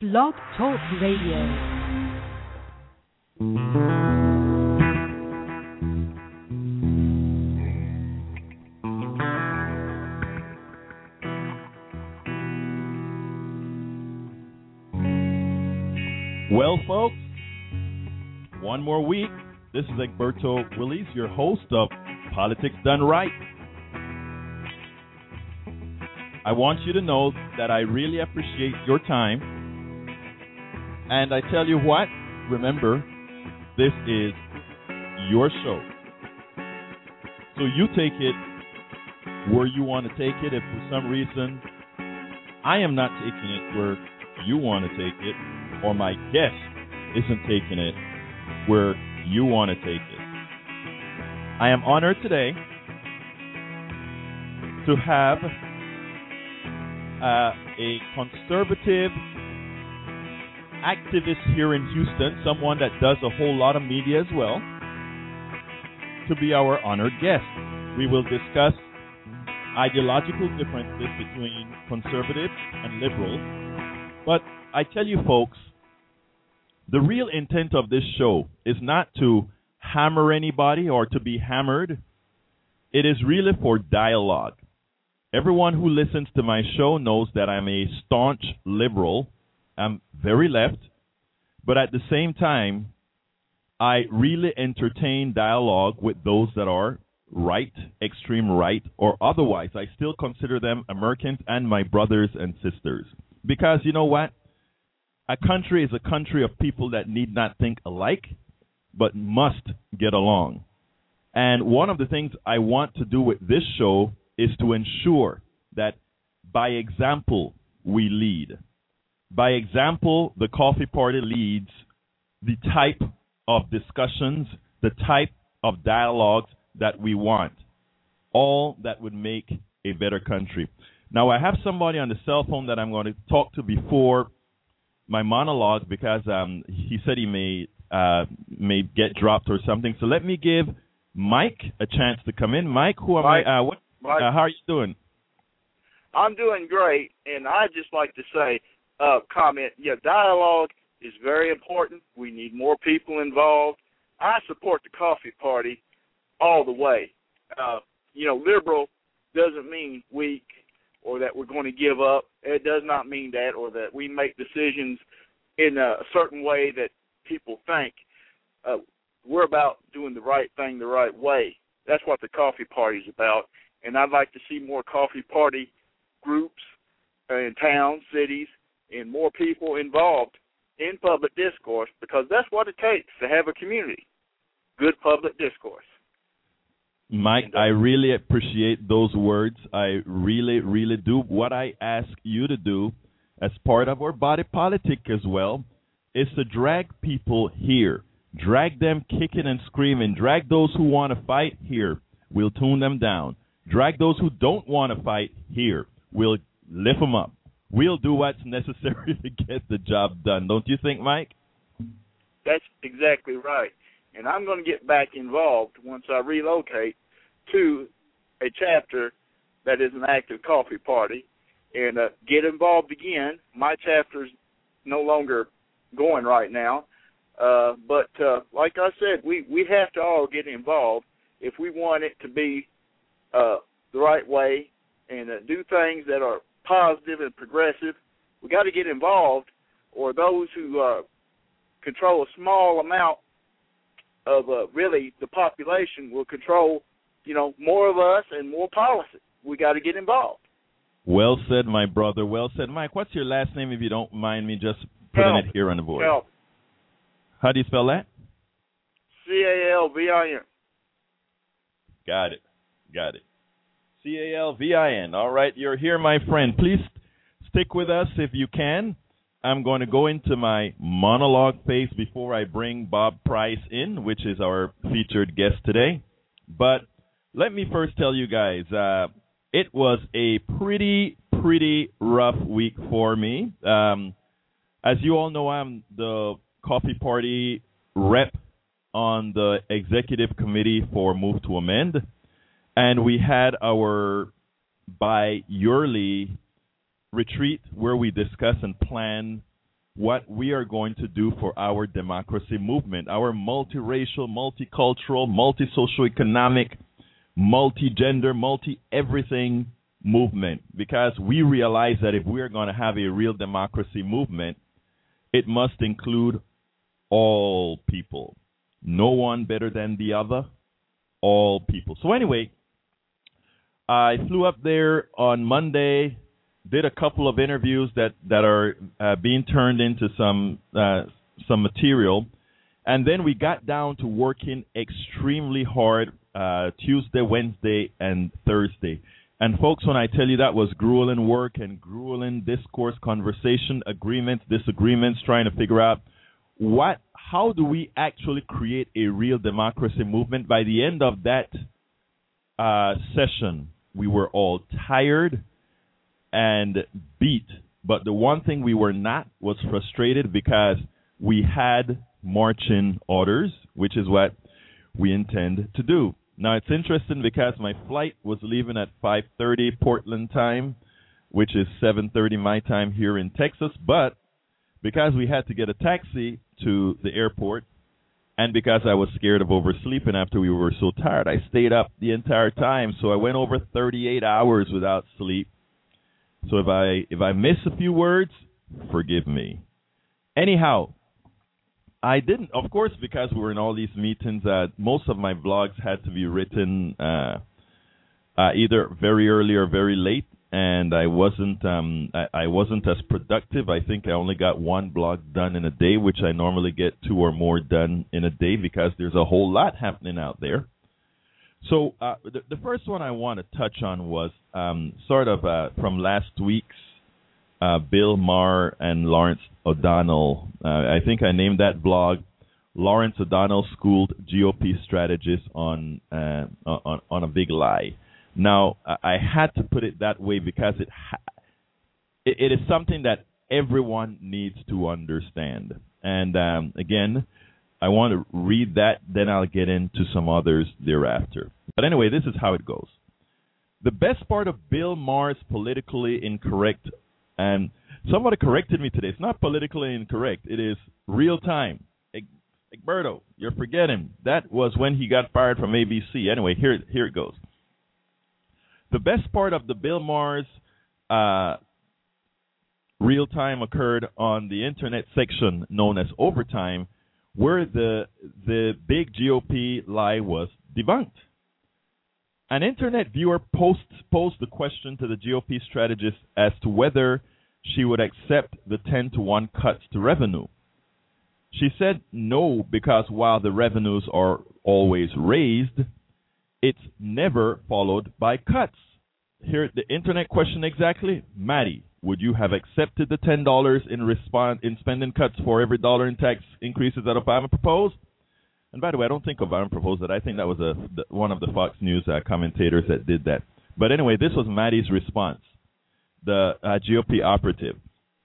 Blog Talk Radio. Well, folks, one more week. This is Egberto Willies, your host of Politics Done Right. I want you to know that I really appreciate your time. And I tell you what, remember, this is your show. So you take it where you want to take it. If for some reason I am not taking it where you want to take it, or my guest isn't taking it where you want to take it. I am honored today to have a conservative activist here in Houston, someone that does a whole lot of media as well, to be our honored guest. We will discuss ideological differences between conservatives and liberals. But I tell you folks, the real intent of this show is not to hammer anybody or to be hammered. It is really for dialogue. Everyone who listens to my show knows that I'm a staunch liberal. I'm very left. But at the same time, I really entertain dialogue with those that are right, extreme right, or otherwise. I still consider them Americans and my brothers and sisters. Because you know what? A country is a country of people that need not think alike, but must get along. And one of the things I want to do with this show is to ensure that by example we lead. By example, the Coffee Party leads the type of discussions, the type of dialogues that we want, all that would make a better country. Now, I have somebody on the cell phone that I'm going to talk to before my monologue because he said he may get dropped or something. So let me give Mike a chance to come in. Mike, who am I? Mike. How are you doing? I'm doing great, and I'd just like to say, comment, dialogue is very important. We need more people involved. I support the Coffee Party all the way. Liberal doesn't mean weak or that we're going to give up. It does not mean that, or that we make decisions in a certain way that people think. We're about doing the right thing the right way. That's what the Coffee Party is about. And I'd like to see more Coffee Party groups in towns, cities, and more people involved in public discourse, because that's what it takes to have a community, good public discourse. Mike, I really appreciate those words. I really, really do. What I ask you to do as part of our body politic as well is to drag people here. Drag them kicking and screaming. Drag those who want to fight here. We'll tune them down. Drag those who don't want to fight here. We'll lift them up. We'll do what's necessary to get the job done. Don't you think, Mike? That's exactly right. And I'm going to get back involved once I relocate to a chapter that is an active Coffee Party and get involved again. My chapter's no longer going right now. But like I said, we have to all get involved if we want it to be the right way and do things that are positive and progressive. We got to get involved, or those who control a small amount of really the population will control, more of us and more policy. We got to get involved. Well said, my brother. Well said. Mike, what's your last name, if you don't mind me just putting it here on the board? Calvin. How do you spell that? Calvin. Got it. Calvin. All right, you're here, my friend. Please stick with us if you can. I'm going to go into my monologue phase before I bring Bob Price in, which is our featured guest today. But let me first tell you guys, it was a pretty rough week for me. As you all know, I'm the Coffee Party rep on the executive committee for Move to Amend. And we had our bi-yearly retreat where we discuss and plan what we are going to do for our democracy movement, our multiracial, multicultural, multi-socioeconomic, multi-gender, multi-everything movement, because we realize that if we're going to have a real democracy movement, it must include all people. No one better than the other, all people. So anyway, I flew up there on Monday, did a couple of interviews that are being turned into some material, and then we got down to working extremely hard Tuesday, Wednesday, and Thursday. And folks, when I tell you that was grueling work and grueling discourse, conversation, agreements, disagreements, trying to figure out how do we actually create a real democracy movement. By the end of that session, we were all tired and beat. But the one thing we were not was frustrated, because we had marching orders, which is what we intend to do. Now, it's interesting because my flight was leaving at 5:30 Portland time, which is 7:30 my time here in Texas. But because we had to get a taxi to the airport, and because I was scared of oversleeping after we were so tired, I stayed up the entire time. So I went over 38 hours without sleep. So if I miss a few words, forgive me. Anyhow, I didn't, of course, because we were in all these meetings, most of my blogs had to be written either very early or very late, and I wasn't as productive. I think I only got one blog done in a day, which I normally get 2 or more done in a day, because there's a whole lot happening out there. So the first one I want to touch on was sort of from last week's Bill Maher and Lawrence O'Donnell. I think I named that blog "Lawrence O'Donnell Schooled GOP Strategists on a Big Lie." Now, I had to put it that way because it is something that everyone needs to understand. And again, I want to read that, then I'll get into some others thereafter. But anyway, this is how it goes. The best part of Bill Maher's politically incorrect, and somebody corrected me today. It's not politically incorrect. It is real time. Egberto, you're forgetting. That was when he got fired from ABC. Anyway, here it goes. The best part of the Bill Maher's real time occurred on the internet section known as Overtime, where the big GOP lie was debunked. An internet viewer posed the question to the GOP strategist as to whether she would accept the 10-to-1 cuts to revenue. She said no, because while the revenues are always raised, it's never followed by cuts. Here, the internet question exactly. Maddie, would you have accepted the $10 in spending cuts for every dollar in tax increases that Obama proposed? And by the way, I don't think Obama proposed that. I think that was one of the Fox News commentators that did that. But anyway, this was Maddie's response, the GOP operative.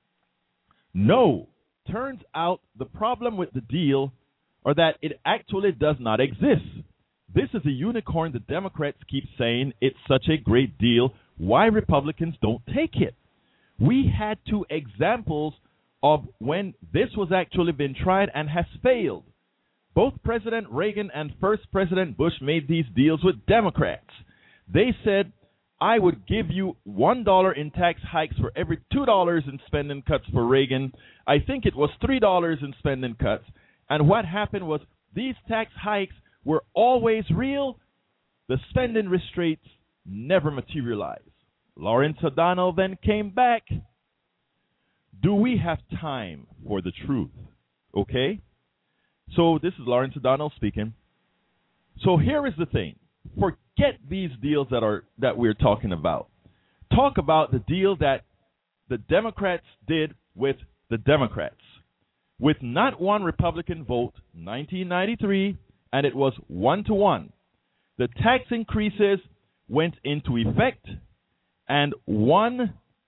No. Turns out the problem with the deal are that it actually does not exist. This is a unicorn the Democrats keep saying it's such a great deal. Why Republicans don't take it? We had 2 examples of when this was actually been tried and has failed. Both President Reagan and First President Bush made these deals with Democrats. They said, I would give you $1 in tax hikes for every $2 in spending cuts for Reagan. I think it was $3 in spending cuts. And what happened was these tax hikes were always real. The spending restraints never materialized. Lawrence O'Donnell then came back. Do we have time for the truth? Okay? So this is Lawrence O'Donnell speaking. So here is the thing. Forget these deals that we're talking about. Talk about the deal that the Democrats did with the Democrats. With not one Republican vote, 1993, and it was 1-to-1. The tax increases went into effect, and all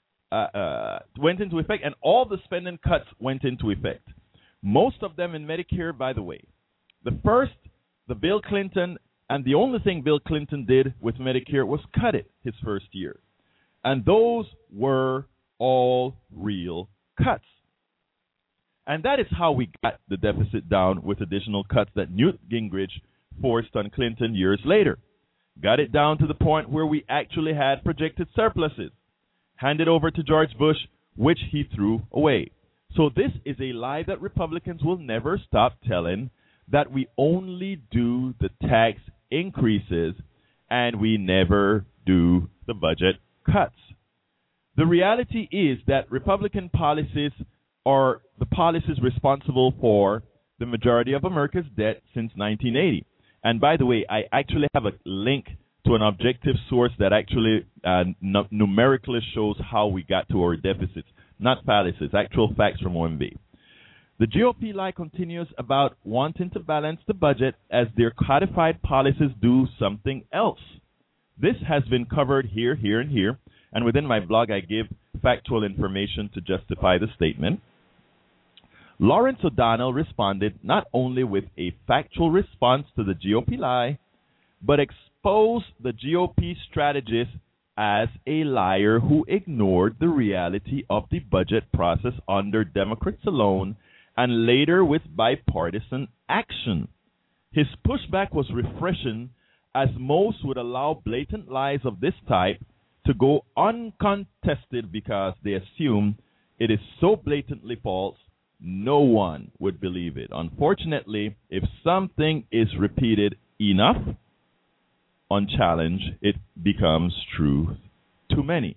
the spending cuts went into effect. Most of them in Medicare, by the way. The first, the Bill Clinton, and the only thing Bill Clinton did with Medicare was cut it his first year. And those were all real cuts. And that is how we got the deficit down with additional cuts that Newt Gingrich forced on Clinton years later. Got it down to the point where we actually had projected surpluses. Handed over to George Bush, which he threw away. So this is a lie that Republicans will never stop telling, that we only do the tax increases and we never do the budget cuts. The reality is that Republican policies are the policies responsible for the majority of America's debt since 1980. And by the way, I actually have a link to an objective source that actually numerically shows how we got to our deficits, not fallacies, actual facts from OMB. The GOP lie continues about wanting to balance the budget as their codified policies do something else. This has been covered here, and here, and within my blog I give factual information to justify the statement. Lawrence O'Donnell responded not only with a factual response to the GOP lie, but exposed the GOP strategist as a liar who ignored the reality of the budget process under Democrats alone and later with bipartisan action. His pushback was refreshing, as most would allow blatant lies of this type to go uncontested because they assume it is so blatantly false no one would believe it. Unfortunately, if something is repeated enough unchallenged, it becomes true to many.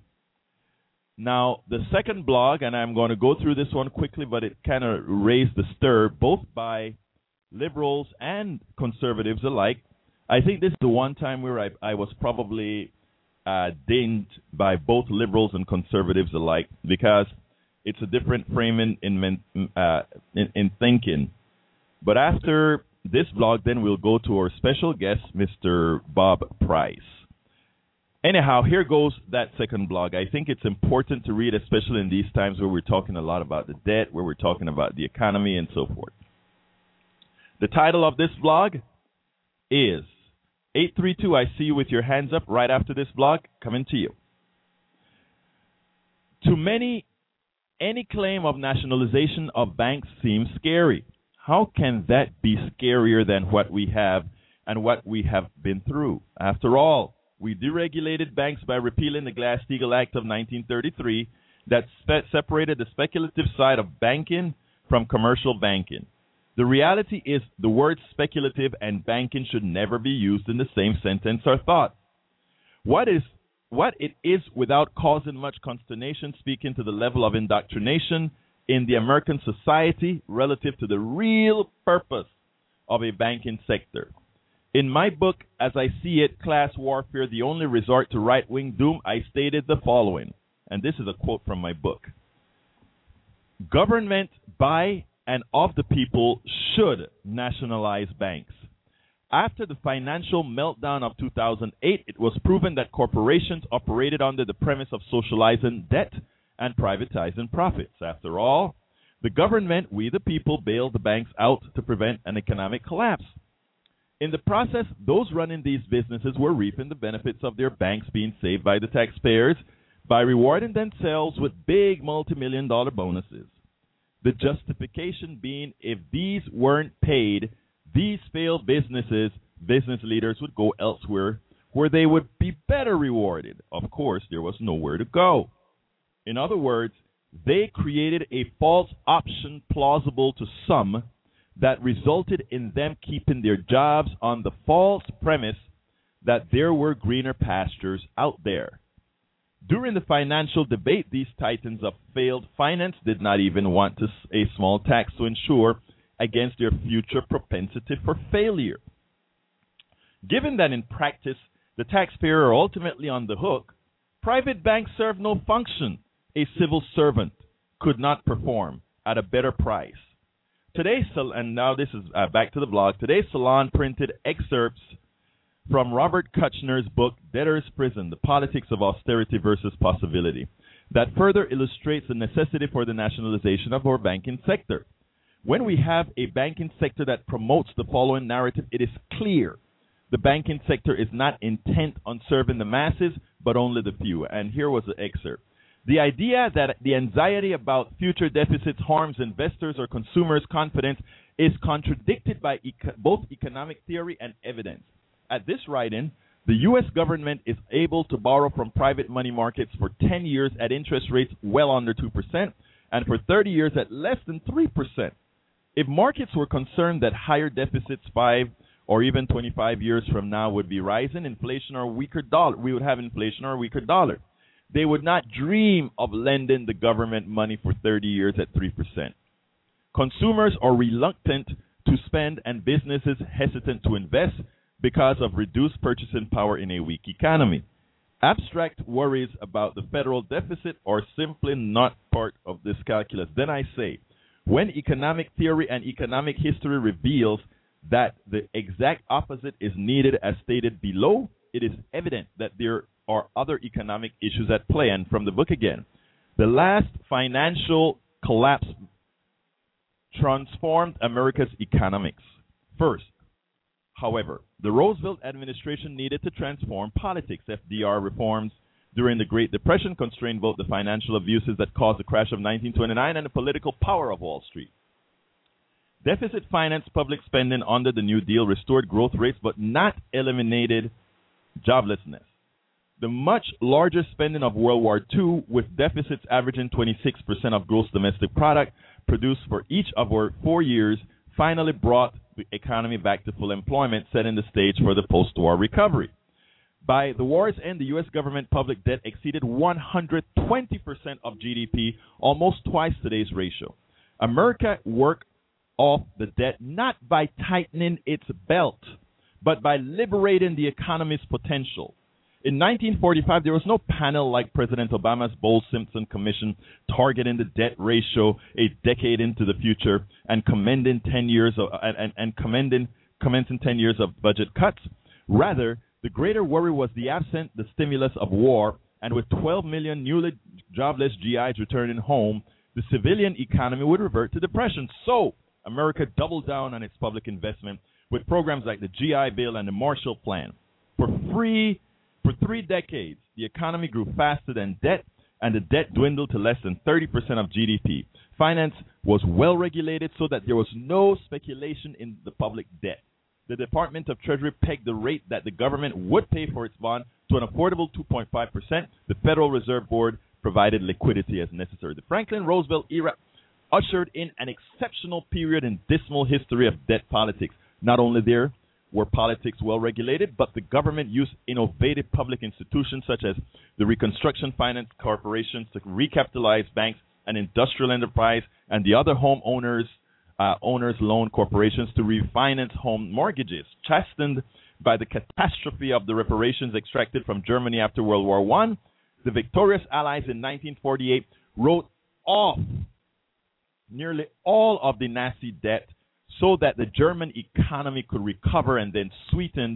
Now, the second blog, and I'm going to go through this one quickly, but it kind of raised the stir, both by liberals and conservatives alike. I think this is the one time where I was probably dinged by both liberals and conservatives alike, because it's a different framing in thinking. But after this blog, then we'll go to our special guest, Mr. Bob Price. Anyhow, here goes that second blog. I think it's important to read, especially in these times where we're talking a lot about the debt, where we're talking about the economy and so forth. The title of this blog is 832, I see you with your hands up right after this blog, coming to you. To many, any claim of nationalization of banks seems scary. How can that be scarier than what we have and what we have been through? After all, we deregulated banks by repealing the Glass-Steagall Act of 1933 that separated the speculative side of banking from commercial banking. The reality is the words speculative and banking should never be used in the same sentence or thought. What it is without causing much consternation, speaking to the level of indoctrination in the American society relative to the real purpose of a banking sector. In my book, As I See It, Class Warfare, the Only Resort to Right-Wing Doom, I stated the following, and this is a quote from my book. Government by and of the people should nationalize banks. After the financial meltdown of 2008, it was proven that corporations operated under the premise of socializing debt and privatizing profits. After all, the government, we the people, bailed the banks out to prevent an economic collapse. In the process, those running these businesses were reaping the benefits of their banks being saved by the taxpayers by rewarding themselves with big multi-million-dollar bonuses. The justification being, if these weren't paid, these failed business leaders would go elsewhere where they would be better rewarded. Of course, there was nowhere to go. In other words, they created a false option plausible to some that resulted in them keeping their jobs on the false premise that there were greener pastures out there. During the financial debate, these titans of failed finance did not even want a small tax to ensure against their future propensity for failure. Given that in practice the taxpayer are ultimately on the hook, private banks serve no function a civil servant could not perform at a better price. Today, and now this is back to the blog, today's Salon printed excerpts from Robert Kushner's book, Debtor's Prison, The Politics of Austerity versus Possibility, that further illustrates the necessity for the nationalization of our banking sector. When we have a banking sector that promotes the following narrative, it is clear the banking sector is not intent on serving the masses, but only the few. And here was the excerpt. The idea that the anxiety about future deficits harms investors or consumers' confidence is contradicted by both economic theory and evidence. At this write-in, the U.S. government is able to borrow from private money markets for 10 years at interest rates well under 2% and for 30 years at less than 3%. If markets were concerned that higher deficits 5 or even 25 years from now would be rising inflation or a weaker dollar, we would have inflation or a weaker dollar. They would not dream of lending the government money for 30 years at 3%. Consumers are reluctant to spend and businesses hesitant to invest because of reduced purchasing power in a weak economy. Abstract worries about the federal deficit are simply not part of this calculus. Then I say, when economic theory and economic history reveals that the exact opposite is needed as stated below, it is evident that there are other economic issues at play. And from the book again, the last financial collapse transformed America's economics. First, however, the Roosevelt administration needed to transform politics. FDR reforms during the Great Depression constrained both the financial abuses that caused the crash of 1929 and the political power of Wall Street. Deficit financed public spending under the New Deal restored growth rates but not eliminated joblessness. The much larger spending of World War II, with deficits averaging 26% of gross domestic product produced for each of our 4 years, finally brought the economy back to full employment, setting the stage for the post-war recovery. By the war's end, the U.S. government public debt exceeded 120% of GDP, almost twice today's ratio. America worked off the debt not by tightening its belt, but by liberating the economy's potential. In 1945, there was no panel like President Obama's Bowles-Simpson Commission targeting the debt ratio a decade into the future and commencing 10 years of budget cuts. Rather, the greater worry was the stimulus of war, and with 12 million newly jobless GIs returning home, the civilian economy would revert to depression. So, America doubled down on its public investment with programs like the GI Bill and the Marshall Plan. For 3 decades, the economy grew faster than debt, and the debt dwindled to less than 30% of GDP. Finance was well regulated so that there was no speculation in the public debt. The Department of Treasury pegged the rate that the government would pay for its bond to an affordable 2.5%. The Federal Reserve Board provided liquidity as necessary. The Franklin Roosevelt era ushered in an exceptional period in dismal history of debt politics. Not only there were politics well regulated, but the government used innovative public institutions such as the Reconstruction Finance Corporations to recapitalize banks and industrial enterprise and the other homeowners owners loan corporations to refinance home mortgages. Chastened by the catastrophe of the reparations extracted from Germany after World War I, the victorious Allies in 1948 wrote off nearly all of the Nazi debt so that the German economy could recover, and then sweetened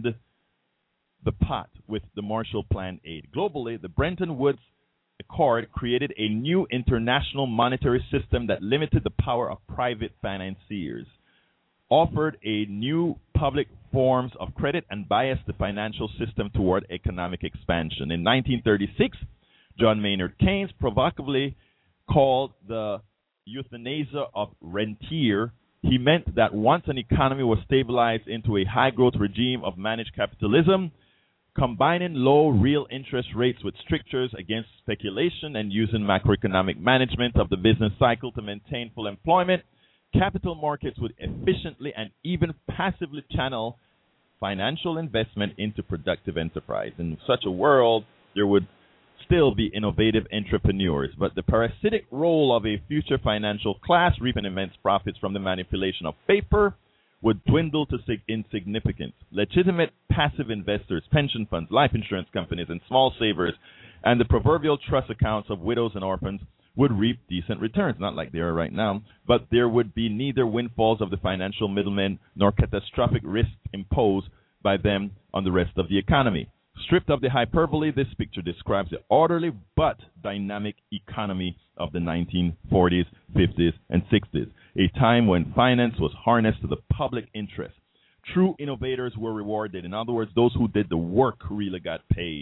the pot with the Marshall Plan aid. Globally, the Bretton Woods Accord created a new international monetary system that limited the power of private financiers, offered a new public forms of credit, and biased the financial system toward economic expansion. In 1936, John Maynard Keynes provocatively called the euthanasia of rentier. He meant that once an economy was stabilized into a high-growth regime of managed capitalism, combining low real interest rates with strictures against speculation and using macroeconomic management of the business cycle to maintain full employment, capital markets would efficiently and even passively channel financial investment into productive enterprise. In such a world, there would still be innovative entrepreneurs, but the parasitic role of a future financial class reaping immense profits from the manipulation of paper would dwindle to insignificance. Legitimate passive investors, pension funds, life insurance companies, and small savers, and the proverbial trust accounts of widows and orphans would reap decent returns, not like they are right now, but there would be neither windfalls of the financial middlemen nor catastrophic risks imposed by them on the rest of the economy. Stripped of the hyperbole, this picture describes the orderly but dynamic economy of the 1940s, 50s, and 60s, a time when finance was harnessed to the public interest. True innovators were rewarded. In other words, those who did the work really got paid.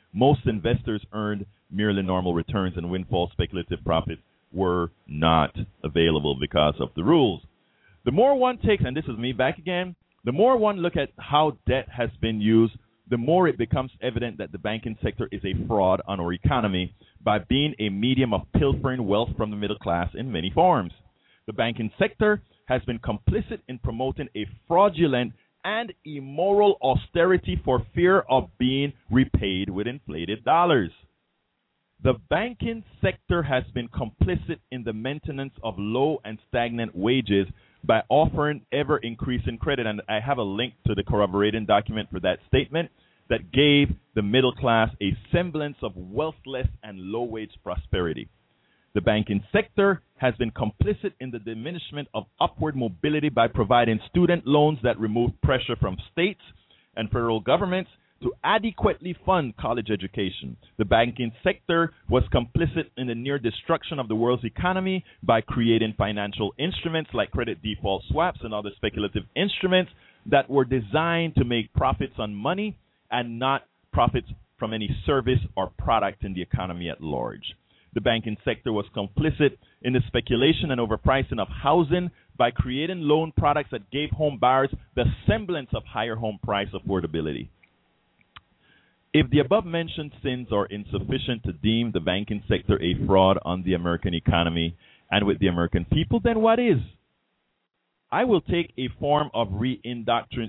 most investors earned merely normal returns, and windfall speculative profits were not available because of the rules. The more one takes, and this is me back again, the more one look at how debt has been used, the more it becomes evident that the banking sector is a fraud on our economy by being a medium of pilfering wealth from the middle class in many forms. The banking sector has been complicit in promoting a fraudulent and immoral austerity for fear of being repaid with inflated dollars. The banking sector has been complicit in the maintenance of low and stagnant wages by offering ever-increasing credit. And I have a link to the corroborating document for that statement that gave the middle class a semblance of wealthless and low-wage prosperity. The banking sector has been complicit in the diminishment of upward mobility by providing student loans that remove pressure from states and federal governments to adequately fund college education. The banking sector was complicit in the near destruction of the world's economy by creating financial instruments like credit default swaps and other speculative instruments that were designed to make profits on money and not profits from any service or product in the economy at large. The banking sector was complicit in the speculation and overpricing of housing by creating loan products that gave home buyers the semblance of higher home price affordability. If the above-mentioned sins are insufficient to deem the banking sector a fraud on the American economy and with the American people, then what is? It will take a form of reindoctrination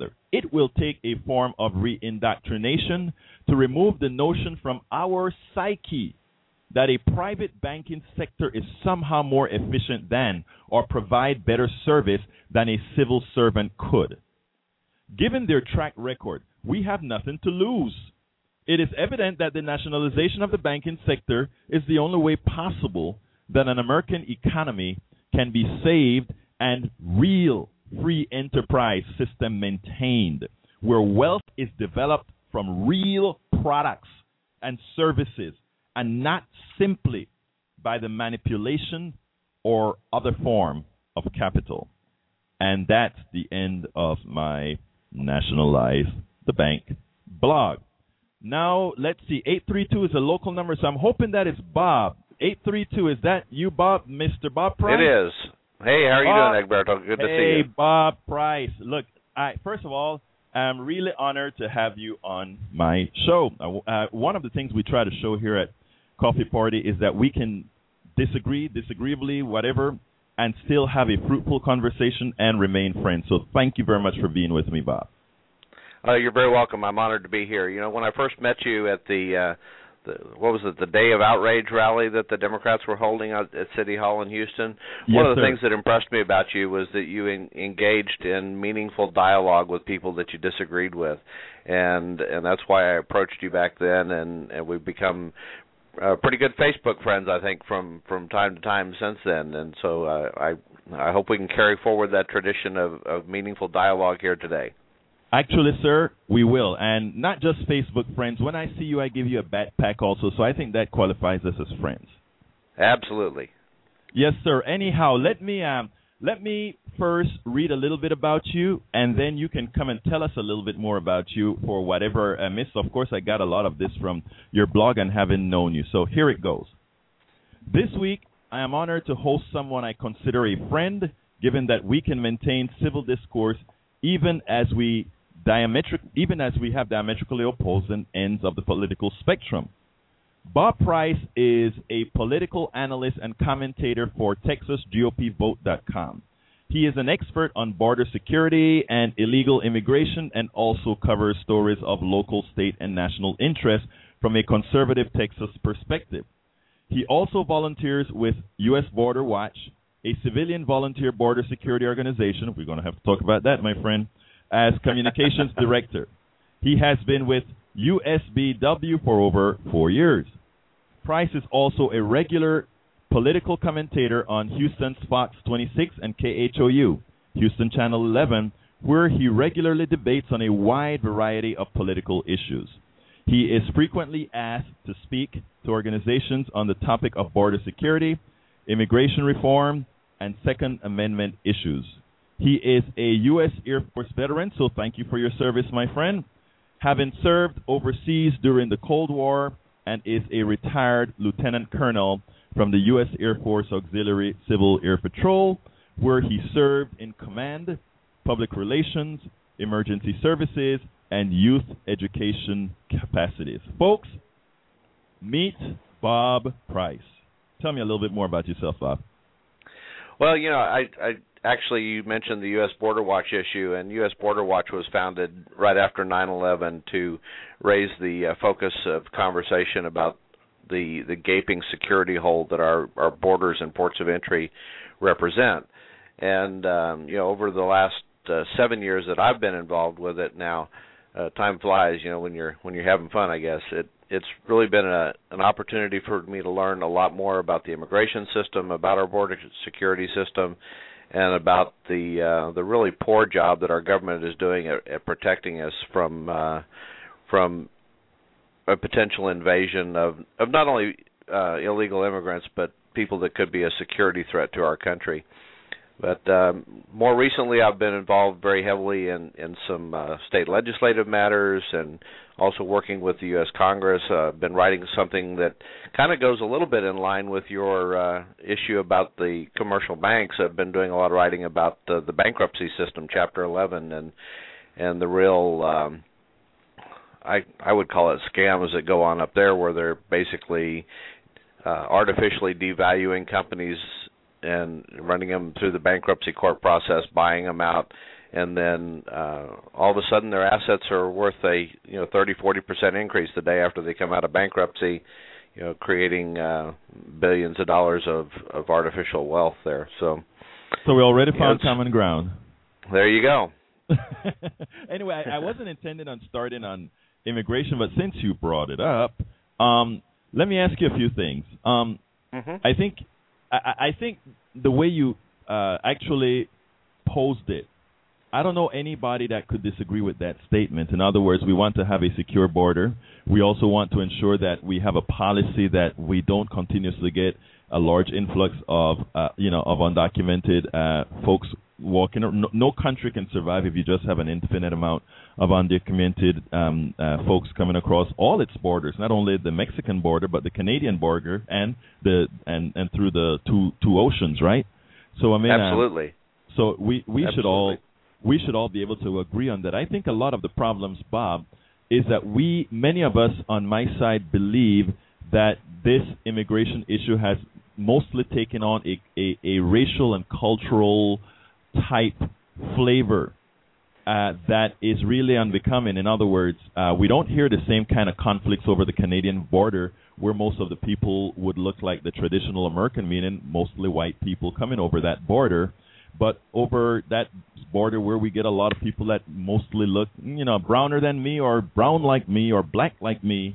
to remove the notion from our psyche that a private banking sector is somehow more efficient than or provide better service than a civil servant could. Given their track record, we have nothing to lose. It is evident that the nationalization of the banking sector is the only way possible that an American economy can be saved and real free enterprise system maintained, where wealth is developed from real products and services and not simply by the manipulation or other form of capital. And that's the end of my Nationalize the Bank blog. Now, let's see. 832 is a local number, so I'm hoping that is Bob. 832, is that you, Bob, Mr. Bob Price? It is. Hey, how are you doing, Egberto? Good to see you. Hey, Bob Price. Look, first of all, I'm really honored to have you on my show. One of the things we try to show here at Coffee Party is that we can disagree, disagreeably, whatever, and still have a fruitful conversation and remain friends. So thank you very much for being with me, Bob. You're very welcome. I'm honored to be here. You know, when I first met you at the Day of Outrage rally that the Democrats were holding at City Hall in Houston, one of the things that impressed me about you was that you engaged in meaningful dialogue with people that you disagreed with, and that's why I approached you back then, and we've become pretty good Facebook friends, I think, from time to time since then. And so I hope we can carry forward that tradition of meaningful dialogue here today. Actually, sir, we will. And not just Facebook friends. When I see you, I give you a backpack also. So I think that qualifies us as friends. Absolutely. Yes, sir. Anyhow, let me first read a little bit about you, and then you can come and tell us a little bit more about you for whatever I missed. Of course, I got a lot of this from your blog and having known you. So here it goes. This week, I am honored to host someone I consider a friend, given that we can maintain civil discourse even as we have diametrically opposing ends of the political spectrum. Bob Price is a political analyst and commentator for TexasGOPVote.com. He is an expert on border security and illegal immigration and also covers stories of local, state, and national interest from a conservative Texas perspective. He also volunteers with U.S. Border Watch, a civilian volunteer border security organization. We're going to have to talk about that, my friend, as communications director. He has been with USBW for over 4 years. Price is also a regular political commentator on Houston's Fox 26 and KHOU, Houston Channel 11, where he regularly debates on a wide variety of political issues. He is frequently asked to speak to organizations on the topic of border security, immigration reform, and Second Amendment issues. He is a U.S. Air Force veteran, so thank you for your service, my friend. having served overseas during the Cold War and is a retired lieutenant colonel from the U.S. Air Force Auxiliary Civil Air Patrol, where he served in command, public relations, emergency services, and youth education capacities. Folks, meet Bob Price. Tell me a little bit more about yourself, Bob. Well, you know, I actually, you mentioned the U.S. Border Watch issue, and U.S. Border Watch was founded right after 9/11 to raise the focus of conversation about the gaping security hole that our borders and ports of entry represent. And you know, over the last 7 years that I've been involved with it now, time flies. You know, when you're having fun, I guess it's really been an opportunity for me to learn a lot more about the immigration system, about our border security system, and about the really poor job that our government is doing at protecting us from a potential invasion of not only illegal immigrants, but people that could be a security threat to our country. But more recently, I've been involved very heavily in some state legislative matters, and also working with the U.S. Congress. I've been writing something that kind of goes a little bit in line with your issue about the commercial banks. I've been doing a lot of writing about the bankruptcy system, Chapter 11, and the real I would call it scams that go on up there, where they're basically artificially devaluing companies and running them through the bankruptcy court process, buying them out, and then all of a sudden their assets are worth a 30-40% increase the day after they come out of bankruptcy, creating billions of dollars of artificial wealth there. So we already found common ground. There you go. Anyway, I wasn't intending on starting on immigration, but since you brought it up, let me ask you a few things. I think the way you actually posed it, I don't know anybody that could disagree with that statement. In other words, we want to have a secure border. We also want to ensure that we have a policy that we don't continuously get a large influx of undocumented folks walking. No country can survive if you just have an infinite amount of undocumented folks coming across all its borders, not only the Mexican border but the Canadian border and through the two oceans, right? So I mean, absolutely. So we should all be able to agree on that. I think a lot of the problems, Bob, is that many of us on my side believe that this immigration issue has mostly taken on a racial and cultural type flavor that is really unbecoming. In other words, we don't hear the same kind of conflicts over the Canadian border, where most of the people would look like the traditional American, meaning mostly white people coming over that border. But over that border where we get a lot of people that mostly look, browner than me or brown like me or black like me,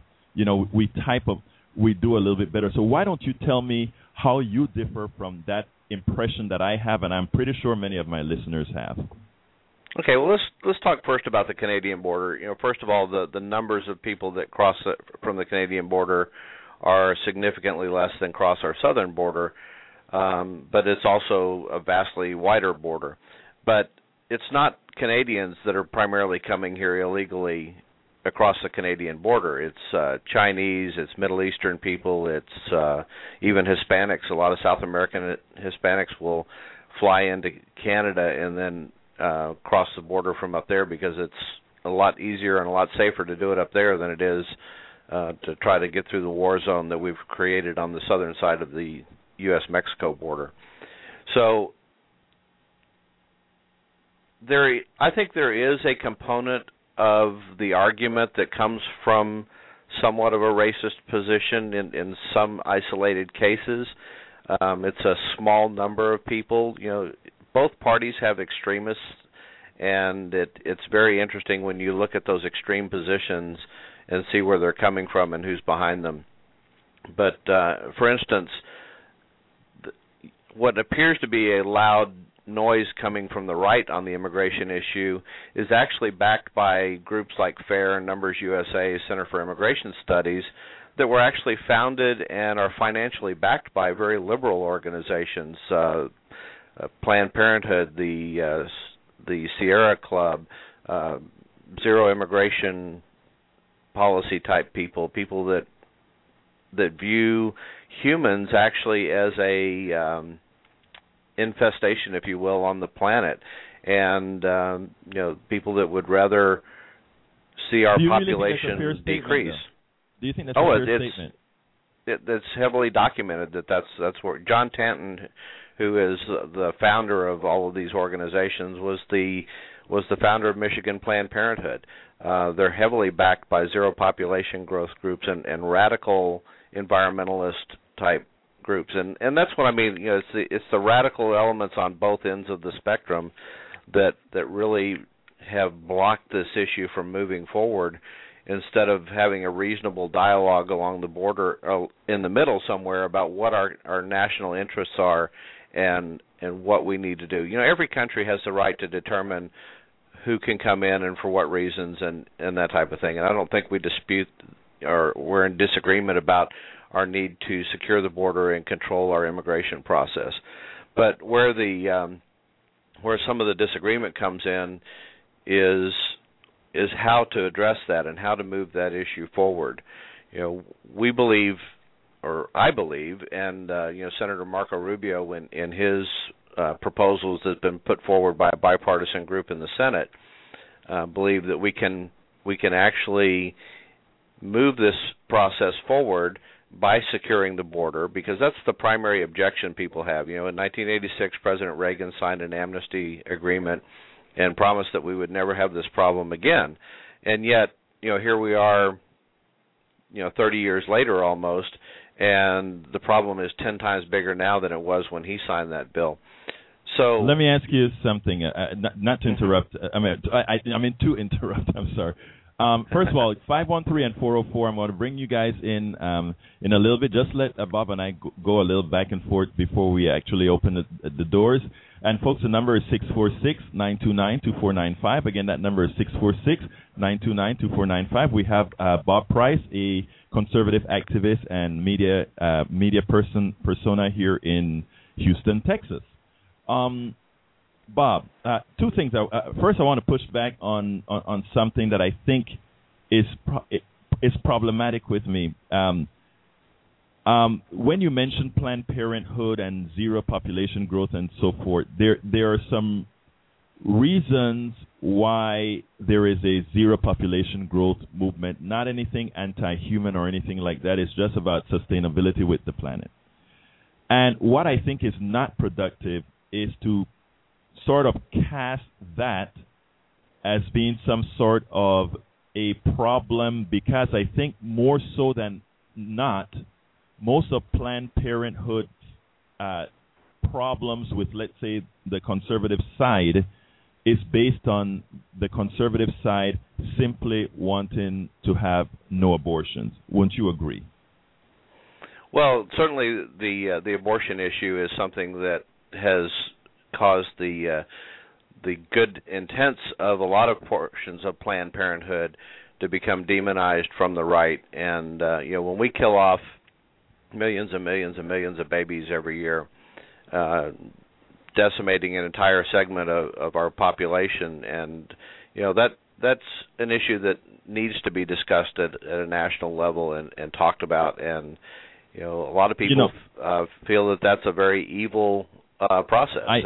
we do a little bit better. So why don't you tell me how you differ from that impression that I have, and I'm pretty sure many of my listeners have. Okay, well, let's talk first about the Canadian border. First of all, the numbers of people that cross from the Canadian border are significantly less than cross our southern border, but it's also a vastly wider border. But it's not Canadians that are primarily coming here illegally across the Canadian border. It's Chinese, it's Middle Eastern people, it's even Hispanics. A lot of South American Hispanics will fly into Canada and then cross the border from up there, because it's a lot easier and a lot safer to do it up there than it is to try to get through the war zone that we've created on the southern side of the U.S.-Mexico border. So I think there is a component of the argument that comes from somewhat of a racist position in some isolated cases. It's a small number of people. Both parties have extremists, and it's very interesting when you look at those extreme positions and see where they're coming from and who's behind them. But, for instance, what appears to be a loud noise coming from the right on the immigration issue is actually backed by groups like FAIR and Numbers USA, Center for Immigration Studies, that were actually founded and are financially backed by very liberal organizations, Planned Parenthood, the Sierra Club, Zero Immigration policy type people that view humans actually as a infestation, if you will, on the planet, and people that would rather see our population decrease. Do you think that's a fair statement? That's heavily documented that's where John Tanton, who is the founder of all of these organizations, was the founder of Michigan Planned Parenthood. They're heavily backed by zero population growth groups and radical environmentalist type groups, and that's what I mean. It's the radical elements on both ends of the spectrum that really have blocked this issue from moving forward, instead of having a reasonable dialogue along the border in the middle somewhere about what our national interests are and what we need to do. Every country has the right to determine who can come in and for what reasons and that type of thing. And I don't think we dispute or we're in disagreement about our need to secure the border and control our immigration process. But where some of the disagreement comes in is how to address that and how to move that issue forward. We believe, or I believe, and Senator Marco Rubio in his proposals that have been put forward by a bipartisan group in the Senate, believe that we can actually move this process forward by securing the border, because that's the primary objection people have. In 1986, President Reagan signed an amnesty agreement and promised that we would never have this problem again. And yet, here we are, 30 years later almost, and the problem is 10 times bigger now than it was when he signed that bill. So let me ask you something, not to interrupt. I mean to interrupt. I'm sorry. First of all, 513 and 404. I'm going to bring you guys in a little bit. Just let Bob and I go a little back and forth before we actually open the doors. And folks, the number is 646-929-2495. Again, that number is 646-929-2495. We have Bob Price, a conservative activist and media persona here in Houston, Texas. Bob, two things. First, I want to push back on something that I think is problematic with me. When you mention Planned Parenthood and zero population growth and so forth, there are some reasons why there is a zero population growth movement. Not anything anti-human or anything like that. It's just about sustainability with the planet. And what I think is not productive is to sort of cast that as being some sort of a problem, because I think more so than not, most of Planned Parenthood's problems with, let's say, the conservative side is based on the conservative side simply wanting to have no abortions. Wouldn't you agree? Well, certainly the abortion issue is something that has caused the good intents of a lot of portions of Planned Parenthood to become demonized from the right. And when we kill off millions and millions and millions of babies every year, decimating an entire segment of our population, and that's an issue that needs to be discussed at a national level and talked about. And a lot of people feel that that's a very evil process. I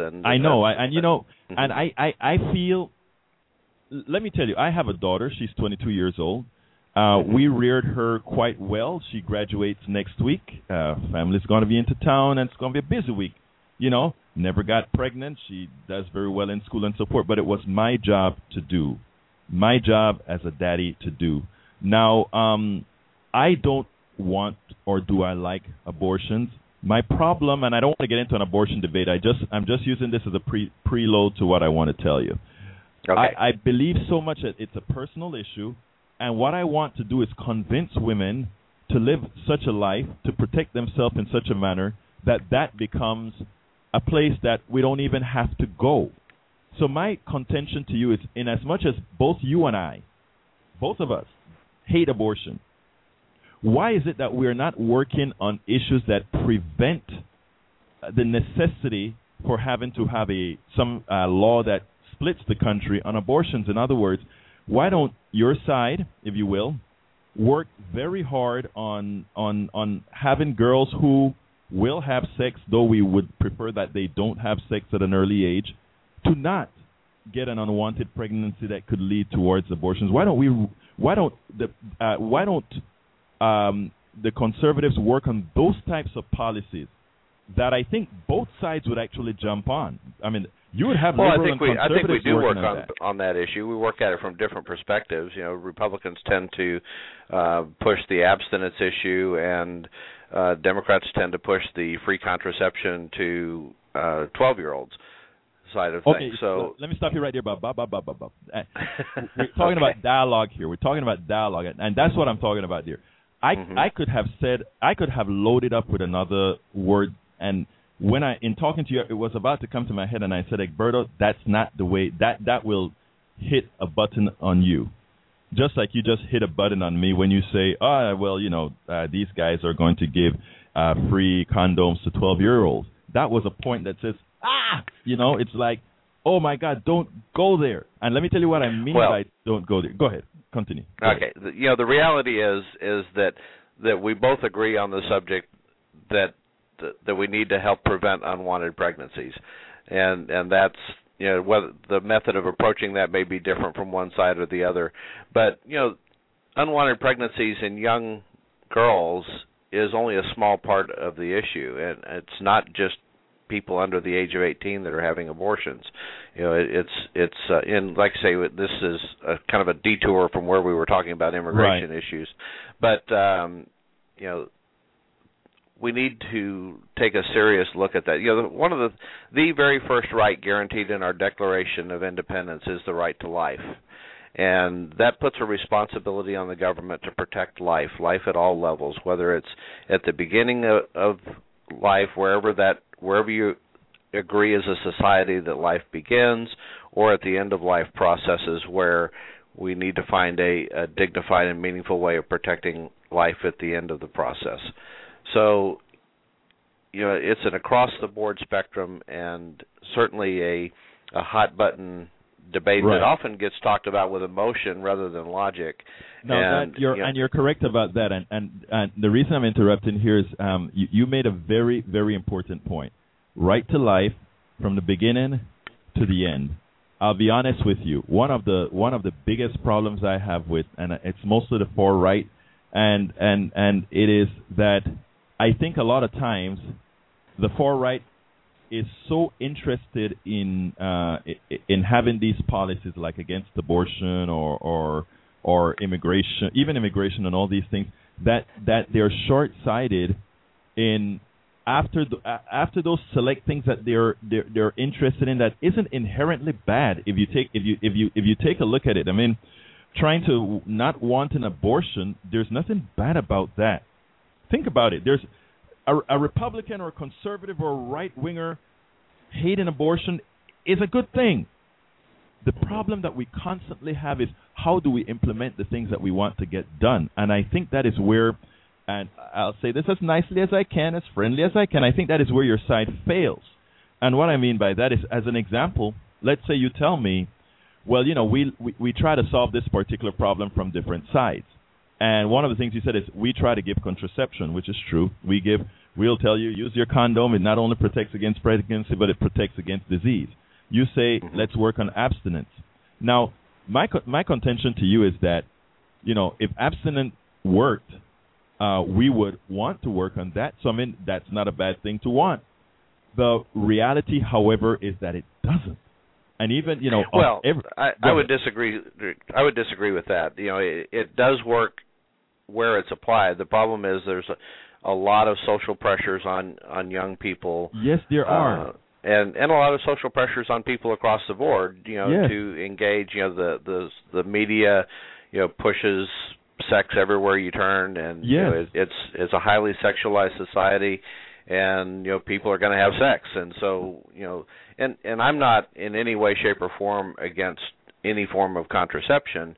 feel. Let me tell you, I have a daughter. She's 22 years old. We reared her quite well. She graduates next week. Family's going to be into town, and it's going to be a busy week. Never got pregnant. She does very well in school and so forth. But it was my job to do. My job as a daddy to do. Now, I don't want or do I like abortions. My problem, and I don't want to get into an abortion debate. I'm just using this as a preload to what I want to tell you. Okay. I believe so much that it's a personal issue, and what I want to do is convince women to live such a life, to protect themselves in such a manner that becomes a place that we don't even have to go. So my contention to you is, in as much as both you and I, both of us, hate abortion, why is it that we're not working on issues that prevent the necessity for having to have some law that splits the country on abortions? In other words, why don't your side, if you will, work very hard on having girls who will have sex, though we would prefer that they don't have sex at an early age, to not get an unwanted pregnancy that could lead towards abortions. Why don't the conservatives work on those types of policies that I think both sides would actually jump on? I mean, you would have liberal and conservatives I think we do work on that issue. We work at it from different perspectives. You know, Republicans tend to push the abstinence issue, and Democrats tend to push the free contraception to 12-year-olds side of things. Okay, so let me stop you right there, Bob. We're talking about dialogue here. We're talking about dialogue, and that's what I'm talking about here. I could have loaded up with another word, and when in talking to you, it was about to come to my head, and I said, Egberto, that's not the way, that will hit a button on you. Just like you just hit a button on me when you say, these guys are going to give free condoms to 12-year-olds. That was a point that says, it's like, oh, my God, don't go there. And let me tell you what I mean by don't go there. Go ahead. Continue. Okay. The reality is that we both agree on the subject that we need to help prevent unwanted pregnancies. And that's, whether the method of approaching that may be different from one side or the other. But, unwanted pregnancies in young girls is only a small part of the issue. And it's not just people under the age of 18 that are having abortions. It's like I say, this is kind of a detour from where we were talking about immigration issues. But, we need to take a serious look at that. One of the very first right guaranteed in our Declaration of Independence is the right to life. And that puts a responsibility on the government to protect life at all levels, whether it's at the beginning of life, wherever you agree as a society that life begins, or at the end of life processes where we need to find a dignified and meaningful way of protecting life at the end of the process. So, it's an across-the-board spectrum, and certainly a hot-button debate that often gets talked about with emotion rather than logic. No, you're correct about that, and the reason I'm interrupting here is you made a very, very important point. Right to life from the beginning to the end. I'll be honest with you. One of the biggest problems I have with, and it's mostly the far right, and it is that I think a lot of times the far right is so interested in having these policies like against abortion or immigration, even immigration and all these things, that they're short-sighted in after those select things that they're interested in that isn't inherently bad if you take a look at it. I mean, trying to not want an abortion, there's nothing bad about that. Think about it. There's a Republican or a conservative or a right-winger hating abortion is a good thing. The problem that we constantly have is how do we implement the things that we want to get done? And I think that is where, and I'll say this as nicely as I can, as friendly as I can, I think that is where your side fails. And what I mean by that is, as an example, let's say you tell me, well, we try to solve this particular problem from different sides. And one of the things you said is we try to give contraception, which is true. We'll tell you, use your condom. It not only protects against pregnancy, but it protects against disease. You say, let's work on abstinence. Now, my contention to you is that, if abstinence worked, we would want to work on that. So, I mean, that's not a bad thing to want. The reality, however, is that it doesn't. And even, I would disagree. I would disagree with that. It does work where it's applied. The problem is there's a lot of social pressures on young people. Yes, there are. And a lot of social pressures on people across the board, to engage. The media, pushes sex everywhere you turn, and it's a highly sexualized society, and people are going to have sex, and so and I'm not in any way, shape, or form against any form of contraception,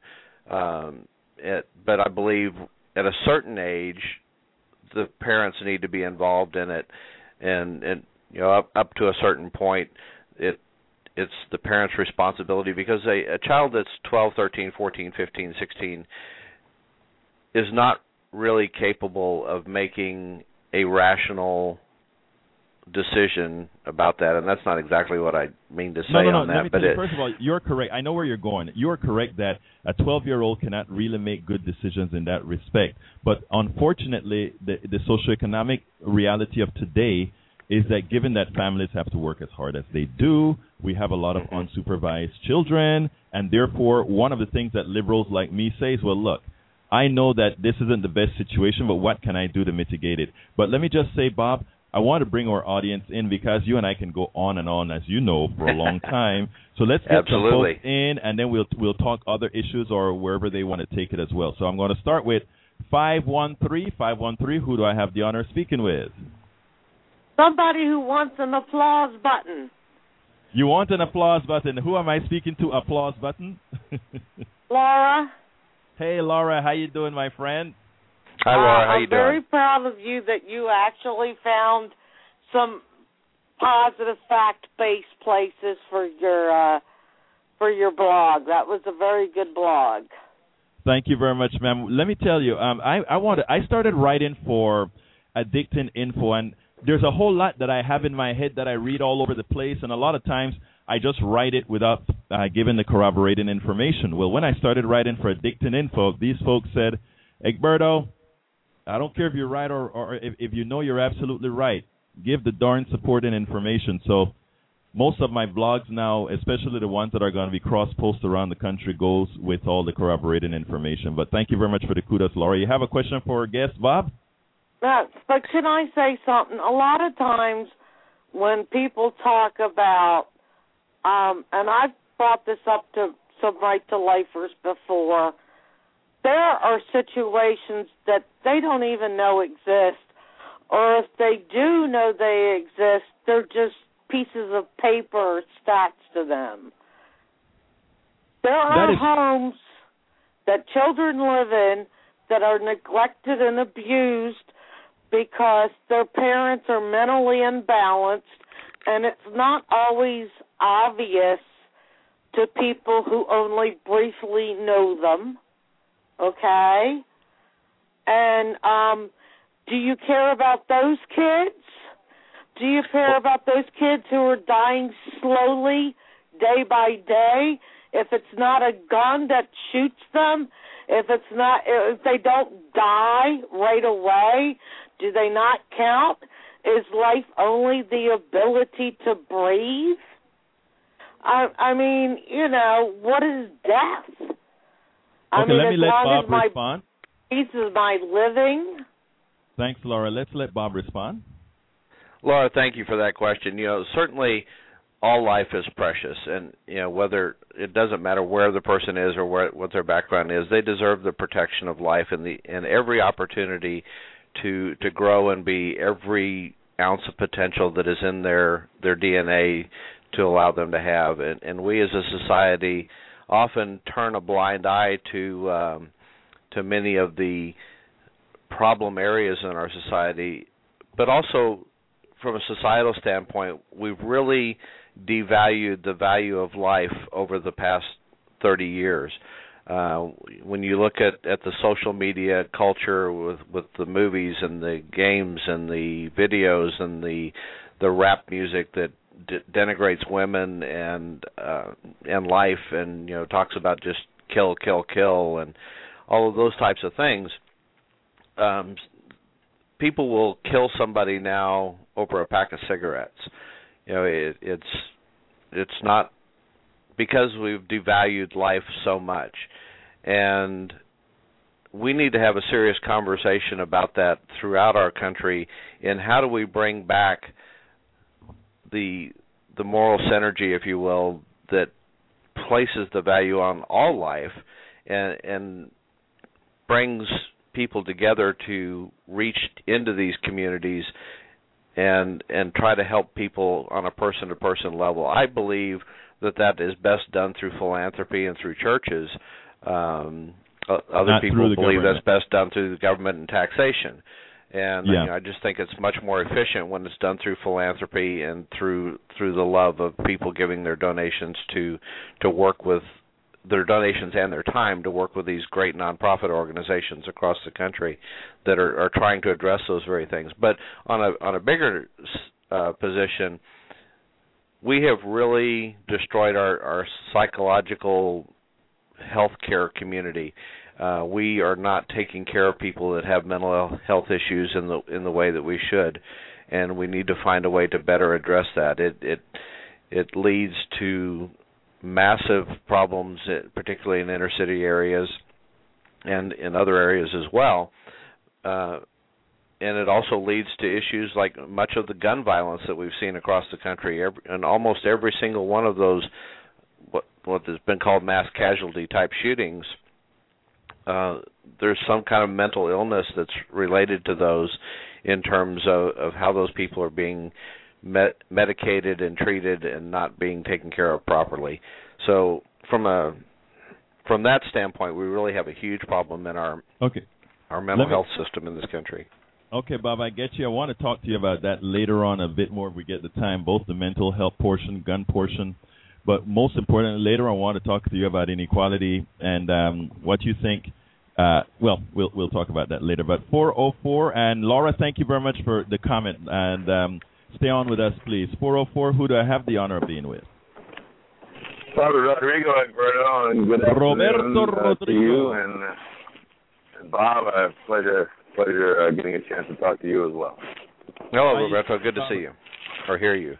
but I believe at a certain age, the parents need to be involved in it, and up to a certain point, it's the parents' responsibility, because a child that's 12, 13, 14, 15, 16 is not really capable of making a rational decision about that, and that's not exactly what I mean to say on that. Let me tell you, first of all, you're correct. I know where you're going. You're correct that a 12-year-old cannot really make good decisions in that respect. But unfortunately, the socioeconomic reality of today is that given that families have to work as hard as they do, we have a lot of unsupervised children, and therefore one of the things that liberals like me say is, well, look, I know that this isn't the best situation, but what can I do to mitigate it? But let me just say, Bob, I want to bring our audience in because you and I can go on and on, as you know, for a long time. So let's get some folks in, and then we'll talk other issues or wherever they want to take it as well. So I'm going to start with 513. 513, who do I have the honor of speaking with? Somebody who wants an applause button. You want an applause button. Who am I speaking to? Applause button? Laura. Hey, Laura. How you doing, my friend? Hi, Laura. How you doing? I'm very proud of you that you actually found some positive fact-based places for your blog. That was a very good blog. Thank you very much, ma'am. Let me tell you, I started writing for Addicting Info, and there's a whole lot that I have in my head that I read all over the place, and a lot of times I just write it without giving the corroborating information. Well, when I started writing for Addicting Info, these folks said, Egberto, I don't care if you're right or if you know you're absolutely right. Give the darn supporting information. So most of my blogs now, especially the ones that are going to be cross-posted around the country, goes with all the corroborating information. But thank you very much for the kudos, Laura. You have a question for our guest, Bob? But can I say something? A lot of times when people talk about, and I've brought this up to some right-to-lifers before, there are situations that they don't even know exist, or if they do know they exist, they're just pieces of paper attached to them. There are homes that children live in that are neglected and abused because their parents are mentally imbalanced, and it's not always obvious to people who only briefly know them. Okay? And do you care about those kids? Do you care about those kids who are dying slowly, day by day? If it's not a gun that shoots them, if they don't die right away, do they not count? Is life only the ability to breathe? I mean, what is death? Okay, let me let Bob respond. This is my living. Thanks, Laura. Let's let Bob respond. Laura, thank you for that question. Certainly all life is precious, and whether it doesn't matter where the person is or what their background is, they deserve the protection of life and every opportunity to grow and be every ounce of potential that is in their DNA to allow them to have. And we as a society often turn a blind eye to many of the problem areas in our society, but also from a societal standpoint, we've really devalued the value of life over the past 30 years. When you look at the social media culture with the movies and the games and the videos and the rap music that denigrates women and life and talks about just kill and all of those types of things, people will kill somebody now over a pack of cigarettes. It's not because we've devalued life so much, and we need to have a serious conversation about that throughout our country. And how do we bring back the moral synergy, if you will, that places the value on all life and brings people together to reach into these communities and try to help people on a person-to-person level. I believe that is best done through philanthropy and through churches. Other people believe that's best done through the government and taxation. And I just think it's much more efficient when it's done through philanthropy and through the love of people giving their donations to work with their donations and their time to work with these great nonprofit organizations across the country that are trying to address those very things. But on a bigger position, we have really destroyed our psychological health care community. We are not taking care of people that have mental health issues in the way that we should, and we need to find a way to better address that. It leads to massive problems, particularly in inner city areas and in other areas as well. And it also leads to issues like much of the gun violence that we've seen across the country. And almost every single one of those, what has been called mass casualty type shootings, there's some kind of mental illness that's related to those in terms of how those people are being medicated and treated and not being taken care of properly. So from that standpoint, we really have a huge problem in our mental health system in this country. Okay, Bob, I get you. I want to talk to you about that later on a bit more if we get the time, both the mental health portion, gun portion. But most importantly, later I want to talk to you about inequality and what you think. We'll talk about that later. But 404, and Laura, thank you very much for the comment. And stay on with us, please. 404, who do I have the honor of being with? Father Rodrigo Alberto, and good afternoon to you and Bob. A pleasure getting a chance to talk to you as well. Hello, Roberto. Good to see you or hear you.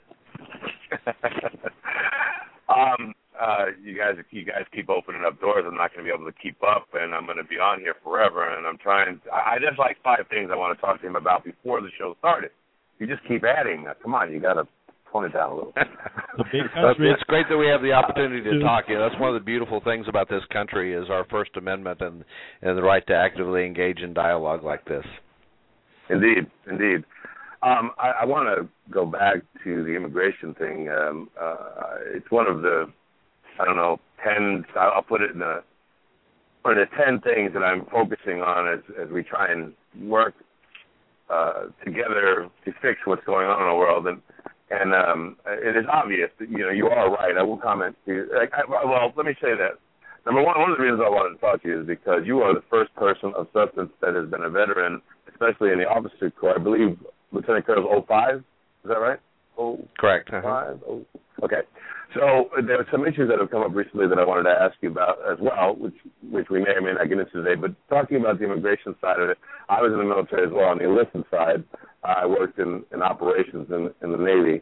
You guys keep opening up doors. I'm not going to be able to keep up, and I'm going to be on here forever. And I'm trying. I just like 5 things I want to talk to him about before the show started. You just keep adding. Come on, you got to tone it down a little. It's great that we have the opportunity to talk. Yeah, that's one of the beautiful things about this country is our First Amendment and the right to actively engage in dialogue like this. Indeed. I want to go back to the immigration thing. It's one of the, 10, I'll put it in one of the 10 things that I'm focusing on as we try and work together to fix what's going on in the world. And it is obvious that, you are right. I will comment to you. Let me say that. Number one of the reasons I wanted to talk to you is because you are the first person of substance that has been a veteran, especially in the officer corps. I believe Lieutenant Colonel 05, is that right? Correct. 05? Okay. So there are some issues that have come up recently that I wanted to ask you about as well, which we may or may not get into today. But talking about the immigration side of it, I was in the military as well. On the enlistment side, I worked in operations in the Navy.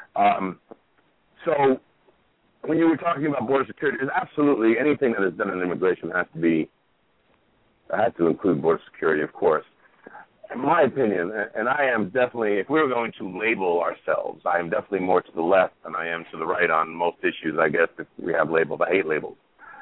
So when you were talking about border security, there's absolutely anything that is done in immigration has to include border security, of course. In my opinion, and I am definitely, if we were going to label ourselves, I am definitely more to the left than I am to the right on most issues, I guess, if we have labels. I hate labels.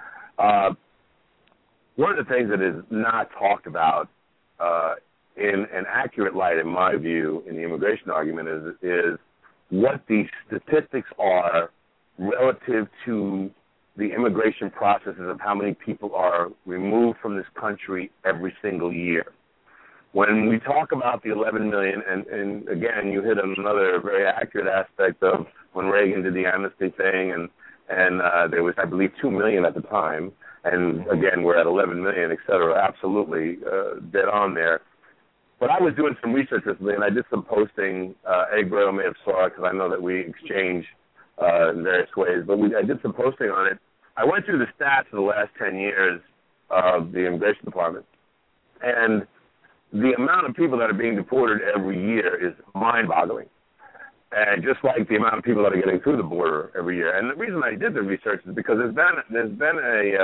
One of the things that is not talked about in an accurate light, in my view, in the immigration argument is what the statistics are relative to the immigration processes of how many people are removed from this country every single year. When we talk about the 11 million, and again, you hit on another very accurate aspect of when Reagan did the amnesty thing, and there was, I believe, 2 million at the time, and again, we're at 11 million, et cetera, absolutely dead on there. But I was doing some research recently, and I did some posting. Egg Broil may have saw it because I know that we exchange in various ways, but I did some posting on it. I went through the stats of the last 10 years of the Immigration Department, and the amount of people that are being deported every year is mind-boggling, and just like the amount of people that are getting through the border every year. And the reason I did the research is because there's been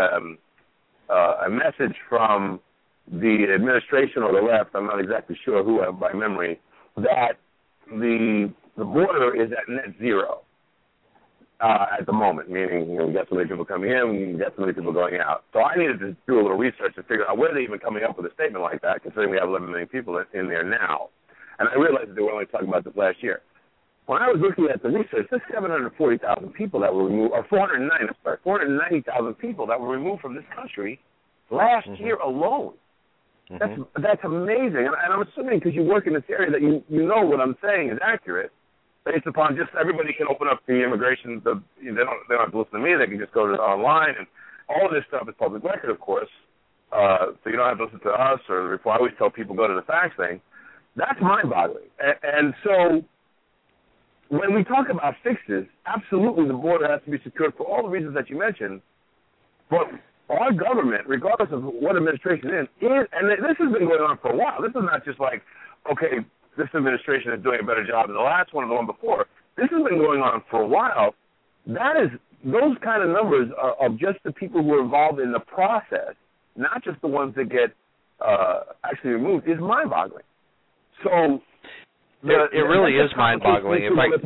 a message from the administration or the left, I'm not exactly sure who by memory, that the border is at net zero at the moment, meaning you got so many people coming in, you got so many people going out. So I needed to do a little research to figure out where they're even coming up with a statement like that, considering we have 11 million people in there now. And I realized that they were only talking about this last year. When I was looking at the research, there's 740,000 people that were removed, or 490,000 people that were removed from this country last year alone. That's amazing. And I'm assuming because you work in this area that you know what I'm saying is accurate, based upon just everybody can open up the immigration. They don't have to listen to me. They can just go to online all of this stuff is public record, of course, so you don't have to listen to us or I always tell people go to the facts thing. That's mind-boggling. And so when we talk about fixes, absolutely the border has to be secured for all the reasons that you mentioned, but our government, regardless of what administration is, and this has been going on for a while. This is not just like, okay, this administration is doing a better job than the last one or the one before. This has been going on for a while. Those kind of numbers are of just the people who are involved in the process, not just the ones that get actually removed, is mind-boggling. So it really is mind-boggling.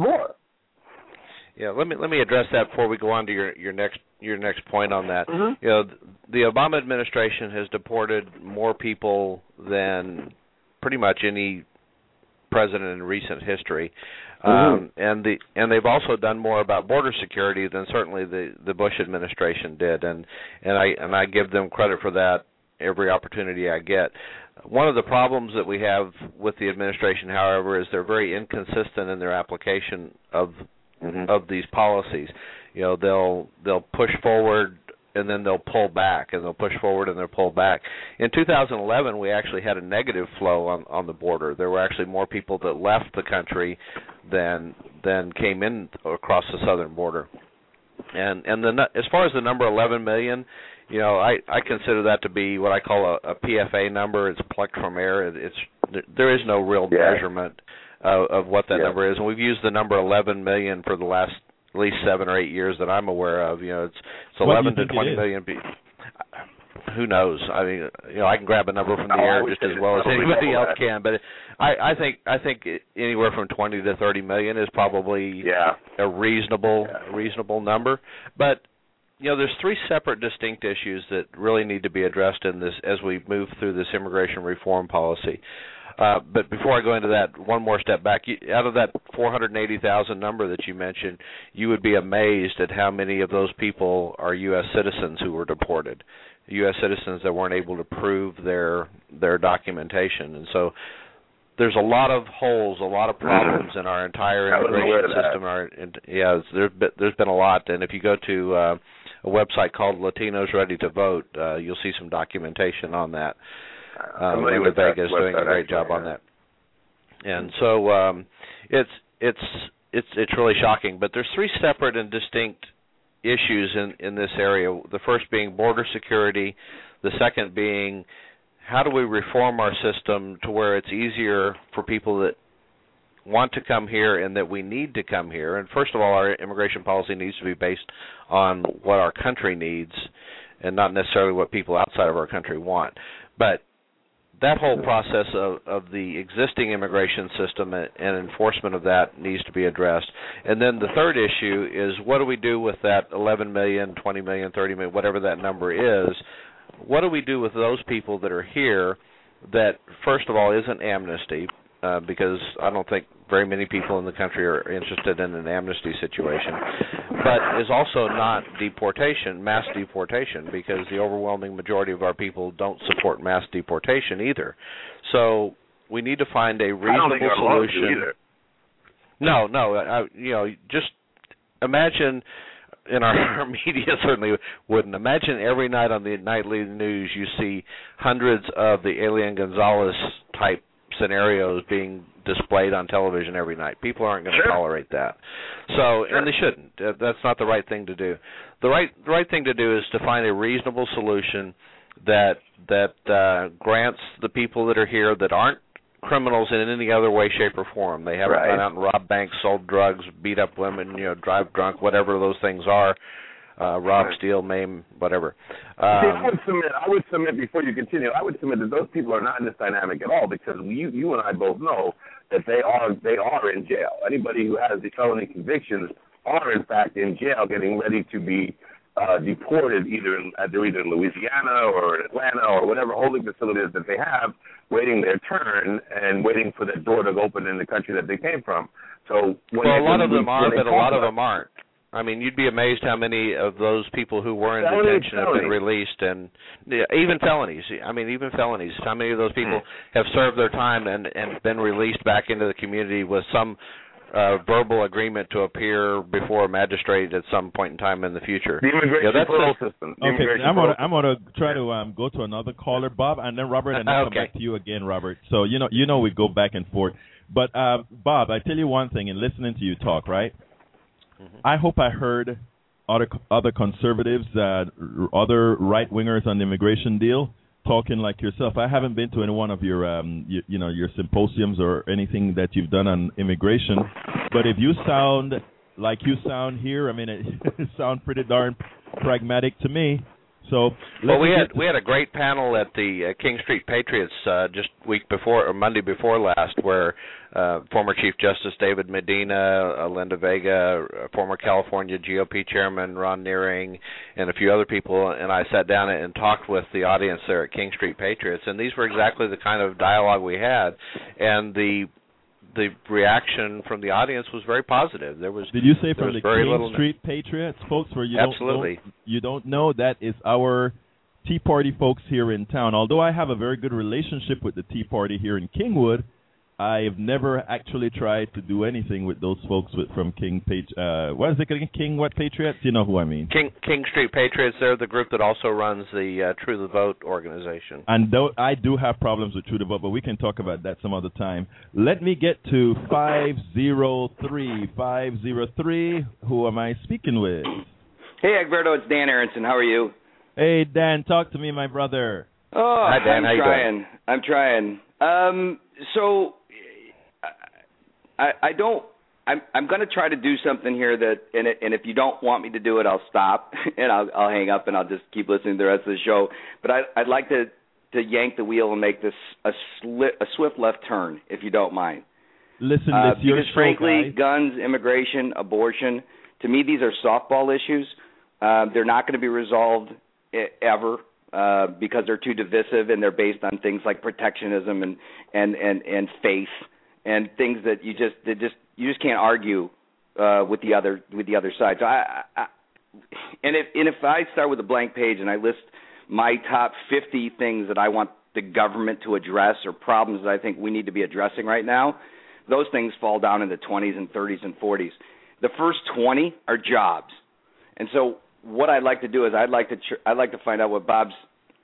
Yeah, let me address that before we go on to your next point on that. Mm-hmm. You know, the Obama administration has deported more people than pretty much any president in recent history, and they've also done more about border security than certainly the Bush administration did, and I give them credit for that every opportunity I get. One of the problems that we have with the administration, however, is they're very inconsistent in their application of these policies. You know, they'll push forward and then they'll pull back, and they'll push forward and they'll pull back. In 2011, we actually had a negative flow on the border. There were actually more people that left the country than came in across the southern border. And as far as the number 11 million, you know, I consider that to be what I call a PFA number. It's plucked from air. There is no real measurement of what that number is, and we've used the number 11 million for the last at least 7 or 8 years that I'm aware of. You know, it's 11 to 20 million. Who knows? I mean, you know, I can grab a number from the air just as well as anybody else can, but I think anywhere from 20 to 30 million is probably a reasonable number. But you know, there's 3 separate distinct issues that really need to be addressed in this as we move through this immigration reform policy. But before I go into that, one more step back. Out of that 480,000 number that you mentioned, you would be amazed at how many of those people are U.S. citizens who were deported, U.S. citizens that weren't able to prove their documentation. And so there's a lot of holes, a lot of problems in our entire immigration system. There's been a lot. And if you go to a website called Latinos Ready to Vote, you'll see some documentation on that. Linda Vega is doing a great job on that, and so it's really shocking. But there's 3 separate and distinct issues in this area. The first being border security, the second being how do we reform our system to where it's easier for people that want to come here and that we need to come here. And first of all, our immigration policy needs to be based on what our country needs and not necessarily what people outside of our country want. But that whole process of the existing immigration system and enforcement of that needs to be addressed. And then the third issue is what do we do with that 11 million, 20 million, 30 million, whatever that number is? What do we do with those people that are here that, first of all, isn't amnesty, because I don't think very many people in the country are interested in an amnesty situation, but is also not deportation, mass deportation, because the overwhelming majority of our people don't support mass deportation either. So we need to find a reasonable solution. No, you know, just imagine, and our media certainly wouldn't. Imagine every night on the nightly news you see hundreds of the Elian Gonzalez type scenarios being displayed on television every night. People aren't going to tolerate that. So, and they shouldn't. That's not the right thing to do. The right thing to do is to find a reasonable solution that grants the people that are here that aren't criminals in any other way, shape, or form. They haven't gone out and robbed banks, sold drugs, beat up women, you know, drive drunk, whatever those things are. Rob, steal, maim, whatever. I would submit before you continue. I would submit that those people are not in this dynamic at all, because you and I both know that they are in jail. Anybody who has the felony convictions are in fact in jail, getting ready to be deported. They're either in Louisiana or in Atlanta or whatever holding facilities that they have, waiting their turn and waiting for the door to open in the country that they came from. So a lot of them are, but a lot of them aren't. I mean, you'd be amazed how many of those people who were in detention have been released, and even felonies. I mean, even felonies. How many of those people have served their time and been released back into the community with some verbal agreement to appear before a magistrate at some point in time in the future. The immigration parole system. Okay, I'm gonna try to go to another caller, Bob, and then Robert, and then come back to you again, Robert. So you know we go back and forth. But Bob, I tell you one thing in listening to you talk, right? Mm-hmm. I hope I heard other conservatives, other right wingers on the immigration deal talking like yourself. I haven't been to any one of your your symposiums or anything that you've done on immigration, but if you sound like you sound here, I mean it sounds pretty darn pragmatic to me. So we had a great panel at the King Street Patriots just week before or Monday before last, where former Chief Justice David Medina, Linda Vega, former California GOP Chairman Ron Nearing, and a few other people, and I sat down and talked with the audience there at King Street Patriots, and these were exactly the kind of dialogue we had, and the reaction from the audience was very positive. Did you say from the King Street Patriots, folks? Where you absolutely you don't know, that is our Tea Party folks here in town. Although I have a very good relationship with the Tea Party here in Kingwood, I have never actually tried to do anything with those folks from King what is it again? King what Patriots? You know who I mean? King Street Patriots. They're the group that also runs the True the Vote organization. And I do have problems with True the Vote, but we can talk about that some other time. Let me get to 503. 503. Who am I speaking with? Hey, Egberto, it's Dan Aronson. How are you? Hey, Dan, talk to me, my brother. Oh, hi, Dan. How you doing? I'm trying. So I'm going to try to do something here and if you don't want me to do it, I'll stop and I'll hang up and I'll just keep listening to the rest of the show. But I'd like to yank the wheel and make this a swift left turn, if you don't mind. Listen, because frankly, guns, immigration, abortion, to me these are softball issues. They're not going to be resolved ever. Because they're too divisive and they're based on things like protectionism and faith and things that you just can't argue with the other side. So if I start with a blank page and I list my top 50 things that I want the government to address or problems that I think we need to be addressing right now, those things fall down in the 20s and 30s and 40s. The first 20 are jobs, and so what I'd like to do is I'd like to find out what Bob's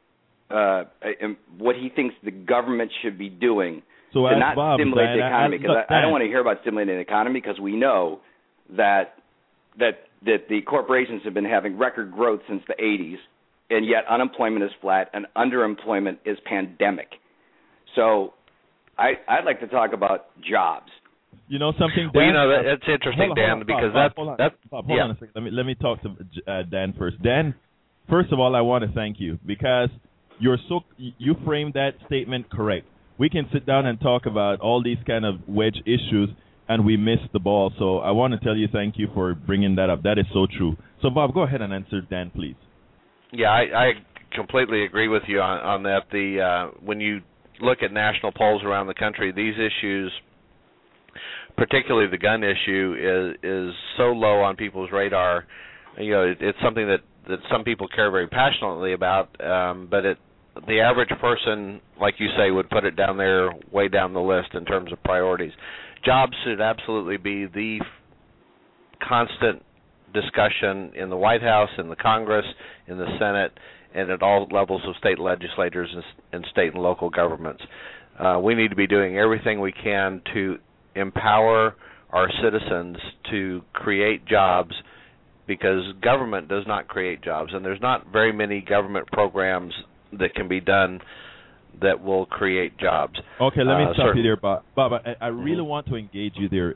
what he thinks the government should be doing to not stimulate the economy. Because I don't want to hear about stimulating the economy because we know that the corporations have been having record growth since the 80s, and yet unemployment is flat and underemployment is pandemic. So I'd like to talk about jobs. You know something, Dan? Well, you know, that's interesting, Dan, because Bob, hold on a second. Let me talk to Dan first. Dan, first of all, I want to thank you because you framed that statement correct. We can sit down and talk about all these kind of wedge issues, and we missed the ball. So I want to tell you thank you for bringing that up. That is so true. So, Bob, go ahead and answer Dan, please. Yeah, I completely agree with you on that. When you look at national polls around the country, these issues, particularly the gun issue, is so low on people's radar. You know, it's something that some people care very passionately about, but the average person, like you say, would put it down there, way down the list in terms of priorities. Jobs should absolutely be the constant discussion in the White House, in the Congress, in the Senate, and at all levels of state legislators and state and local governments. We need to be doing everything we can to empower our citizens to create jobs, because government does not create jobs, and there's not very many government programs that can be done that will create jobs. Okay, let me stop you there, Bob. Bob, I really want to engage you there.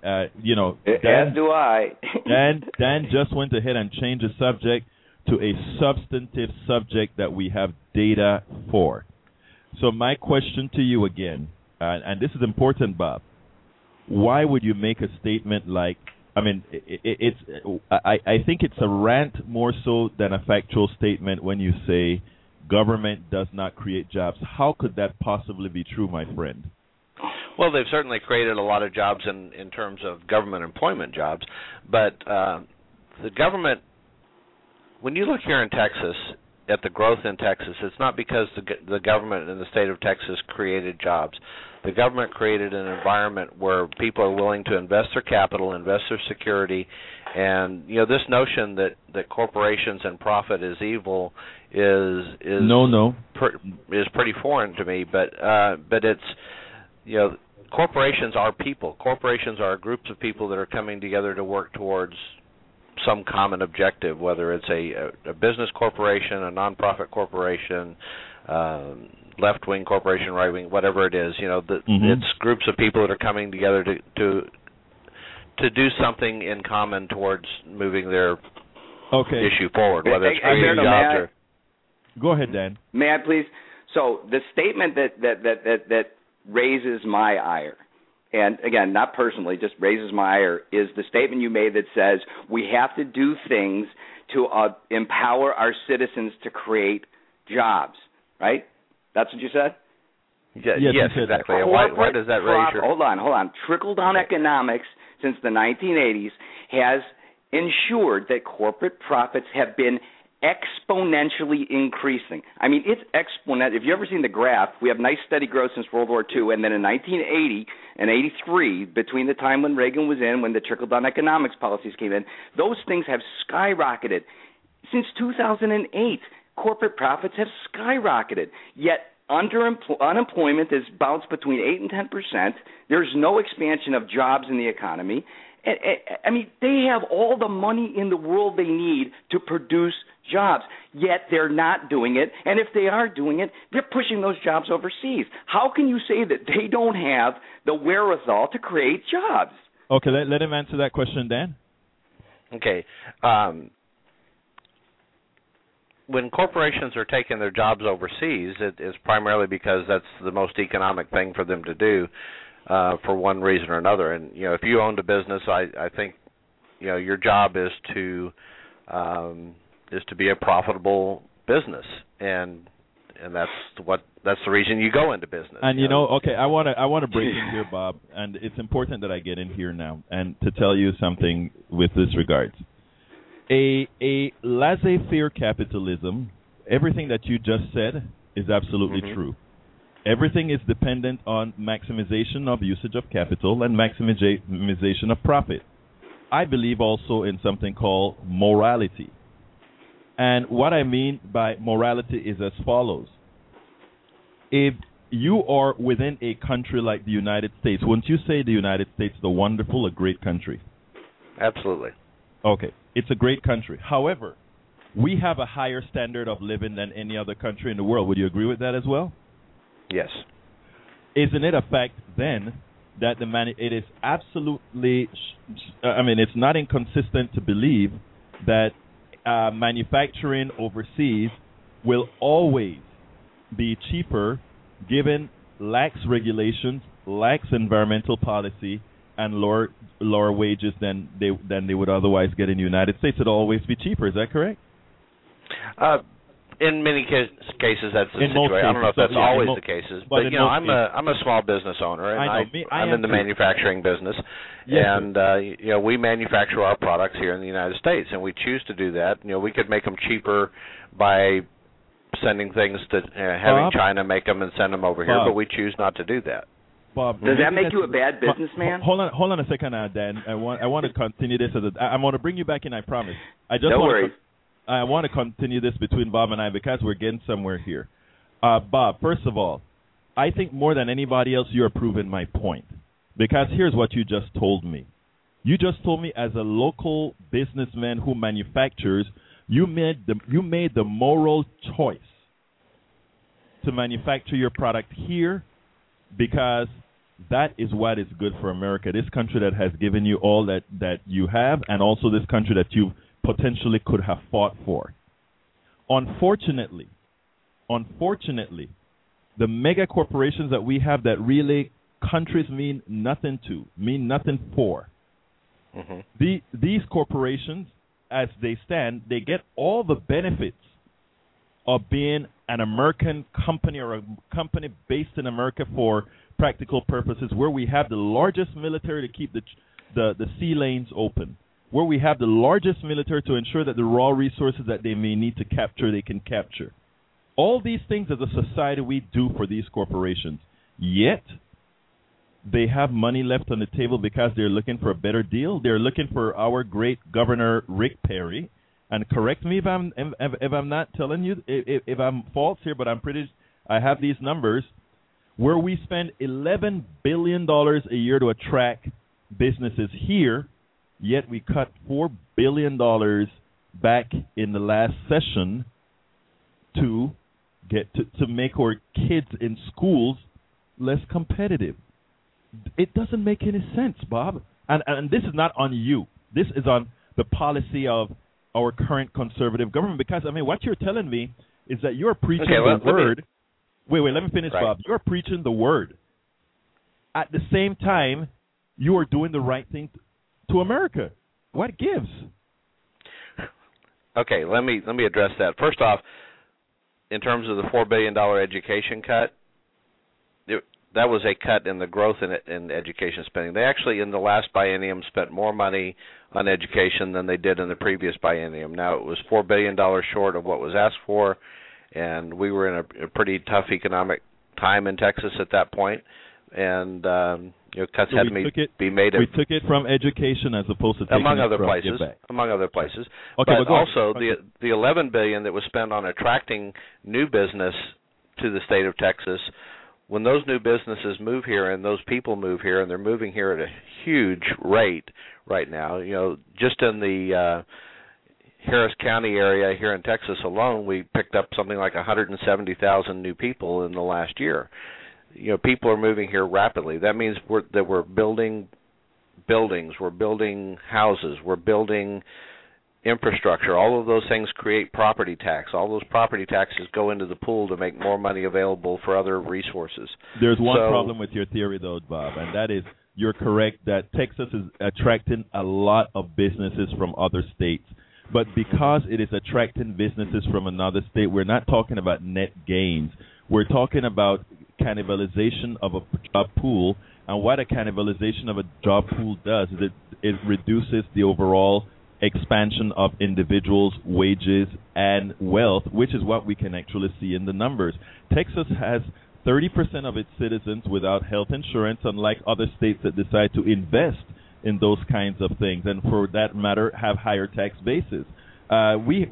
Dan, as do I. Dan just went ahead and changed the subject to a substantive subject that we have data for. So my question to you again, and this is important, Bob, why would you make a statement like, I mean, I think it's a rant more so than a factual statement when you say government does not create jobs. How could that possibly be true, my friend? Well, they've certainly created a lot of jobs in terms of government employment jobs, but the government, when you look here in Texas at the growth in Texas, it's not because the government in the state of Texas created jobs. the government created an environment where people are willing to invest their capital, invest their security, and this notion that corporations and profit is evil is pretty foreign to me. But it's corporations are people. Corporations are groups of people that are coming together to work towards some common objective, whether it's a business corporation, a nonprofit corporation, left-wing corporation, right-wing, whatever it is. It's groups of people that are coming together to do something in common towards moving their issue forward, whether it's creating jobs or... Go ahead, Dan. May I please? So the statement that raises my ire, and again, not personally, just raises my ire, is the statement you made that says we have to do things to empower our citizens to create jobs, right? That's what you said? Yes, exactly. Why does that raise your... Hold on. Trickle-down economics since the 1980s has ensured that corporate profits have been exponentially increasing. I mean, it's exponential. If you've ever seen the graph, we have nice steady growth since World War II, and then in 1980 and 83, between the time when Reagan was in, when the trickle-down economics policies came in, those things have skyrocketed. Since 2008, corporate profits have skyrocketed, yet unemployment has bounced between 8 and 10%. There's no expansion of jobs in the economy. I mean, they have all the money in the world they need to produce jobs, yet they're not doing it. And if they are doing it, they're pushing those jobs overseas. How can you say that they don't have the wherewithal to create jobs? Okay, let him answer that question, Dan. Okay. When corporations are taking their jobs overseas, it is primarily because that's the most economic thing for them to do. For one reason or another, and if you owned a business, I think your job is to be a profitable business, and that's the reason you go into business. And okay, I want to break in here, Bob, and it's important that I get in here now and to tell you something with this regards. A laissez-faire capitalism, everything that you just said is absolutely true. Everything is dependent on maximization of usage of capital and maximization of profit. I believe also in something called morality. And what I mean by morality is as follows. If you are within a country like the United States, wouldn't you say the United States is a wonderful, a great country? Absolutely. Okay, it's a great country. However, we have a higher standard of living than any other country in the world. Would you agree with that as well? Yes. Isn't it a fact then that it is absolutely, it's not inconsistent to believe that manufacturing overseas will always be cheaper given lax regulations, lax environmental policy, and lower wages than they would otherwise get in the United States? It'll always be cheaper. Is that correct? In many cases, that's the situation. I don't know if that's always the cases, but I'm a small business owner, and I'm in the manufacturing business, and we manufacture our products here in the United States, and we choose to do that. We could make them cheaper by sending things to having China make them and send them over here, but we choose not to do that. Bob, does that make you a bad businessman? Hold on a second, Dan. I want to continue this. I'm going to bring you back in. I promise. I want to continue this between Bob and I because we're getting somewhere here. Bob, first of all, I think more than anybody else you're proving my point. Because here's what you just told me. You just told me as a local businessman who manufactures, you made the moral choice to manufacture your product here because that is what is good for America. This country that has given you all that you have, and also this country that you potentially could have fought for. Unfortunately, the mega corporations that we have that really countries mean nothing for. These corporations, as they stand, they get all the benefits of being an American company or a company based in America for practical purposes, where we have the largest military to keep the sea lanes open, where we have the largest military to ensure that the raw resources that they may need to capture, they can capture. All these things as a society we do for these corporations. Yet, they have money left on the table because they're looking for a better deal. They're looking for our great Governor Rick Perry. And correct me if I'm not telling you if I'm false here, but I have these numbers where we spend $11 billion a year to attract businesses here, yet we cut $4 billion back in the last session to make our kids in schools less competitive. It doesn't make any sense, Bob. And this is not on you. This is on the policy of our current conservative government. Because, I mean, what you're telling me is that you're preaching the word. Wait, let me finish, right. Bob. You're preaching the word. At the same time, you are doing the right thing to America. What gives? Okay, let me address that. First off, in terms of the $4 billion education cut, that was a cut in the growth in education spending. They actually, in the last biennium, spent more money on education than they did in the previous biennium. Now, it was $4 billion short of what was asked for, and we were in a pretty tough economic time in Texas at that point, and cuts had to be made. We took it from education as opposed to taking among it other from places. Among other places, okay, but also the $11 billion that was spent on attracting new business to the state of Texas. When those new businesses move here and those people move here, and they're moving here at a huge rate right now, just in the Harris County area here in Texas alone, we picked up something like 170,000 new people in the last year. People are moving here rapidly. That means we're building buildings, we're building houses, we're building infrastructure. All of those things create property tax. All those property taxes go into the pool to make more money available for other resources. There's one problem with your theory, though, Bob, and that is you're correct that Texas is attracting a lot of businesses from other states. But because it is attracting businesses from another state, we're not talking about net gains. We're talking about cannibalization of a job pool. And what a cannibalization of a job pool does is it reduces the overall expansion of individuals' wages and wealth, which is what we can actually see in the numbers. Texas has 30% of its citizens without health insurance, unlike other states that decide to invest in those kinds of things, and for that matter, have higher tax bases. We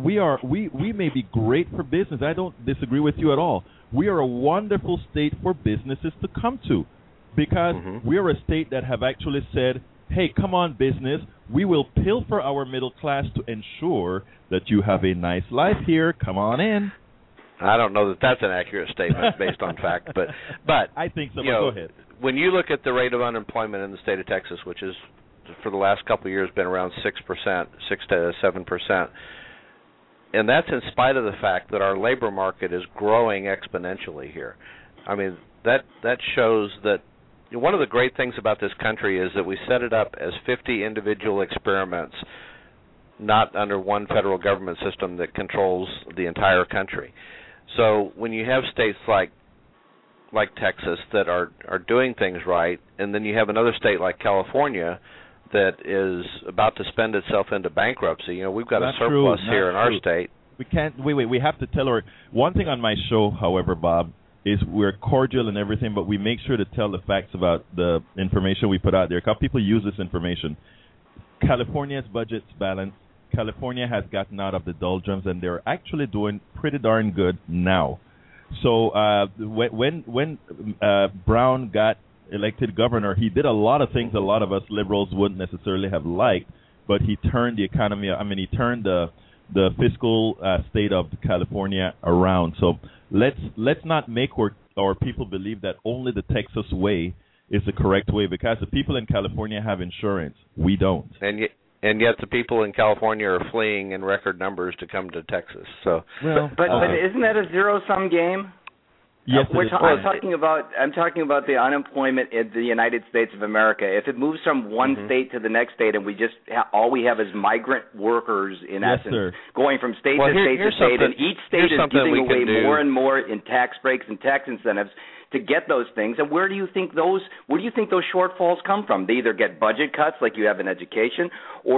may be great for business. I don't disagree with you at all. We are a wonderful state for businesses to come to because we are a state that have actually said, hey, come on, business. We will pilfer our middle class to ensure that you have a nice life here. Come on in. I don't know that that's an accurate statement based on fact, but I think so. Go ahead. When you look at the rate of unemployment in the state of Texas, which is for the last couple of years been around 6%, 6 to 7%, and that's in spite of the fact that our labor market is growing exponentially here. I mean, that shows that one of the great things about this country is that we set it up as 50 individual experiments, not under one federal government system that controls the entire country. So when you have states like Texas that are doing things right, and then you have another state like California that is about to spend itself into bankruptcy. We've got a surplus here in our state. We can't. We have to tell her one thing on my show. However, Bob, is we're cordial and everything, but we make sure to tell the facts about the information we put out there. Because people use this information. California's budget's balanced. California has gotten out of the doldrums, and they're actually doing pretty darn good now. So when Brown got elected governor, he did a lot of things a lot of us liberals wouldn't necessarily have liked, but he turned the economy. He turned the fiscal state of California around. So let's not make our people believe that only the Texas way is the correct way, because the people in California have insurance. We don't. And yet the people in California are fleeing in record numbers to come to Texas. So, but isn't that a zero-sum game? Yes, I'm talking about the unemployment in the United States of America. If it moves from one state to the next state, and we just all we have is migrant workers in essence, going from state to state to state, and each state is giving away more and more in tax breaks and tax incentives to get those things. And where do you think those shortfalls come from? They either get budget cuts like you have in education,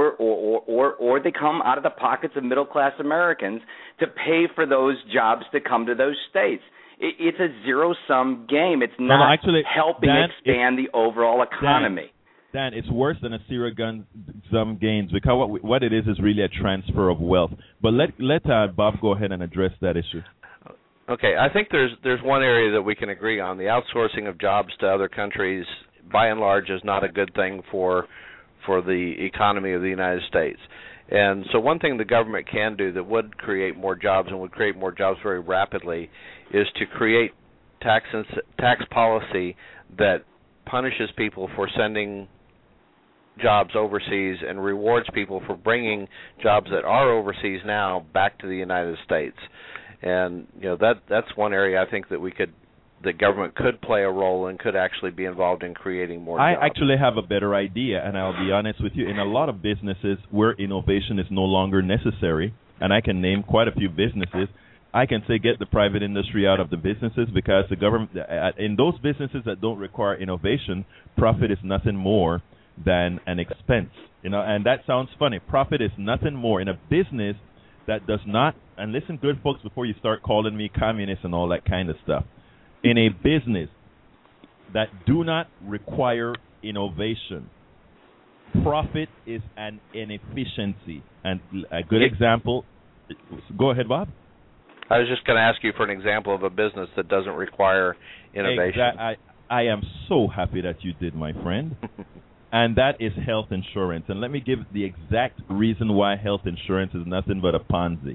or they come out of the pockets of middle class Americans to pay for those jobs to come to those states. It's a zero-sum game. It's not actually, helping expand the overall economy. Dan, it's worse than a zero-sum games because what it is really a transfer of wealth. But let Bob go ahead and address that issue. Okay, I think there's one area that we can agree on. The outsourcing of jobs to other countries, by and large, is not a good thing for the economy of the United States. And so one thing the government can do that would create more jobs and would create more jobs very rapidly is to create tax policy that punishes people for sending jobs overseas and rewards people for bringing jobs that are overseas now back to the United States. And that's one area I think that the government could play a role and could actually be involved in creating more jobs. I actually have a better idea, and I'll be honest with you. In a lot of businesses where innovation is no longer necessary, and I can name quite a few businesses, I can say get the private industry out of the businesses because the government, in those businesses that don't require innovation, profit is nothing more than an expense. And that sounds funny. Profit is nothing more in a business that does not, and listen good folks before you start calling me communist and all that kind of stuff. In a business that do not require innovation, profit is an inefficiency. And a good example, go ahead, Bob. I was just going to ask you for an example of a business that doesn't require innovation. I am so happy that you did, my friend. And that is health insurance. And let me give the exact reason why health insurance is nothing but a Ponzi.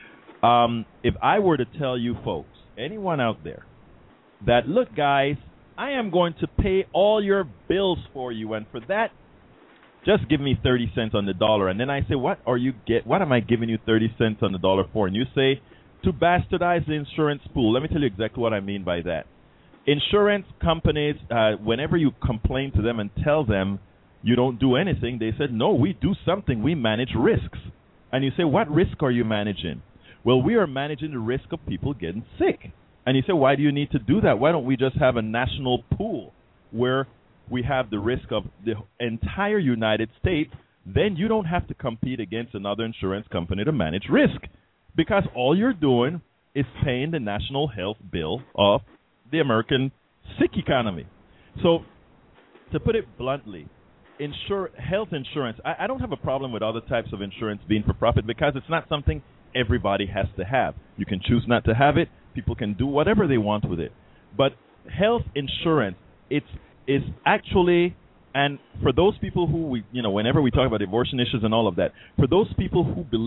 If I were to tell you folks, anyone out there, that, look, guys, I am going to pay all your bills for you, and for that, just give me 30 cents on the dollar. And then I say, what am I giving you 30 cents on the dollar for? And you say, to bastardize the insurance pool. Let me tell you exactly what I mean by that. Insurance companies, whenever you complain to them and tell them you don't do anything, they said, no, we do something. We manage risks. And you say, what risk are you managing? Well, we are managing the risk of people getting sick. And you say, why do you need to do that? Why don't we just have a national pool where we have the risk of the entire United States? Then you don't have to compete against another insurance company to manage risk because all you're doing is paying the national health bill of the American sick economy. So to put it bluntly, health insurance, I don't have a problem with other types of insurance being for profit because it's not something everybody has to have. You can choose not to have it. People can do whatever they want with it. But health insurance, it's actually, and for those people who, whenever we talk about abortion issues and all of that, for those people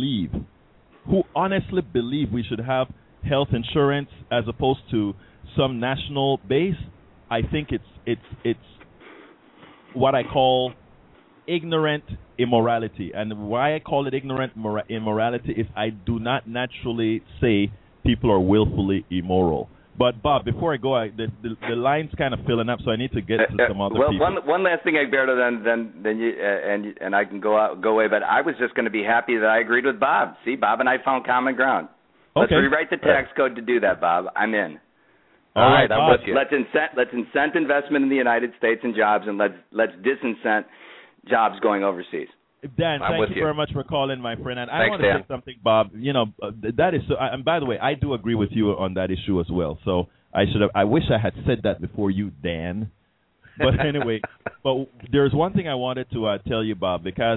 who honestly believe we should have health insurance as opposed to some national base, I think it's what I call ignorant immorality. And why I call it ignorant immorality is I do not naturally say people are willfully immoral. But Bob, before I go, the line's kind of filling up, so I need to get to some other people. Well, one last thing, Egberto, then you and I can go away. But I was just going to be happy that I agreed with Bob. See, Bob and I found common ground. Let's rewrite the tax code to do that, Bob. I'm in. All right, I'm with you. Let's incent investment in the United States and jobs, and let's disincent jobs going overseas. Dan, thank you very much for calling, my friend. And I want to say something, Bob. That is so. And by the way, I do agree with you on that issue as well. So I wish I had said that before you, Dan. But anyway, but there's one thing I wanted to tell you, Bob, because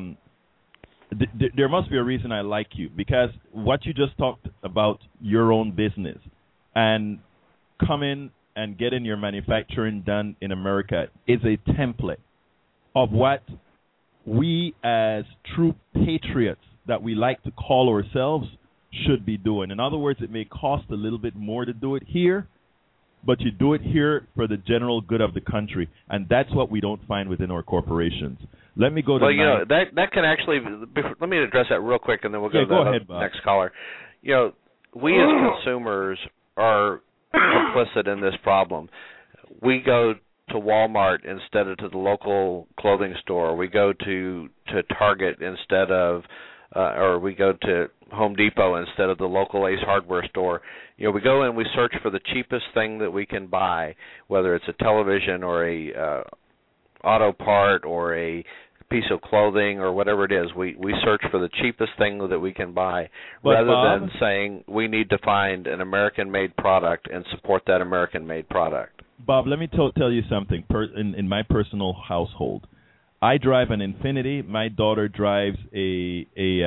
there must be a reason I like you. Because what you just talked about, your own business, and coming and getting your manufacturing done in America is a template of what we as true patriots that we like to call ourselves should be doing. In other words, it may cost a little bit more to do it here, but you do it here for the general good of the country, and that's what we don't find within our corporations. Let me go to that can actually, let me address that real quick, and then we'll go to the next caller. We as consumers are complicit in this problem. We go to Walmart instead of to the local clothing store. We go to Target instead of, or we go to Home Depot instead of the local Ace Hardware store. We go and we search for the cheapest thing that we can buy, whether it's a television or a auto part or a piece of clothing or whatever it is. We search for the cheapest thing that we can buy, but rather Bob, than saying we need to find an American-made product and support that American-made product. Bob, let me tell you something. In my personal household, I drive an Infiniti. My daughter drives a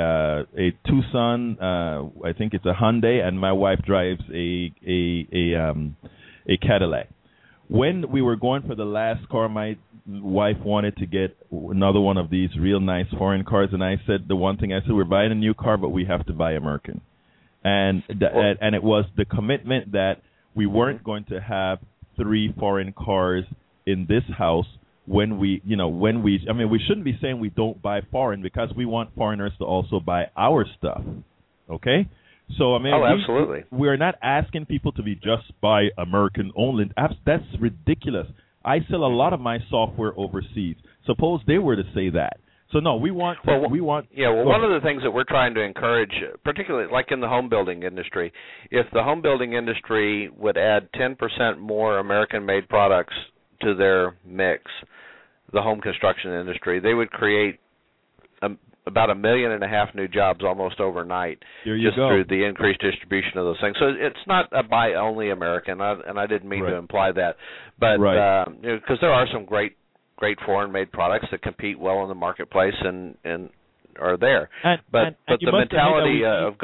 Tucson. I think it's a Hyundai, and my wife drives a Cadillac. When we were going for the last car, my wife wanted to get another one of these real nice foreign cars, and I said the one thing I said, we're buying a new car, but we have to buy American. And it was the commitment that we weren't going to have 3 foreign cars in this house when we shouldn't be saying we don't buy foreign, because we want foreigners to also buy our stuff. Okay? So, absolutely. We're not asking people to be just buy American only. That's ridiculous. I sell a lot of my software overseas. Suppose they were to say that. So no, we want. One of the things that we're trying to encourage, particularly like in the home building industry, if the home building industry would add 10% more American-made products to their mix, the home construction industry, they would create about 1.5 million new jobs almost overnight, just through the increased distribution of those things. So it's not a buy only American, and I didn't mean to imply that, but because there are some great foreign-made products that compete well in the marketplace and are there. But the mentality of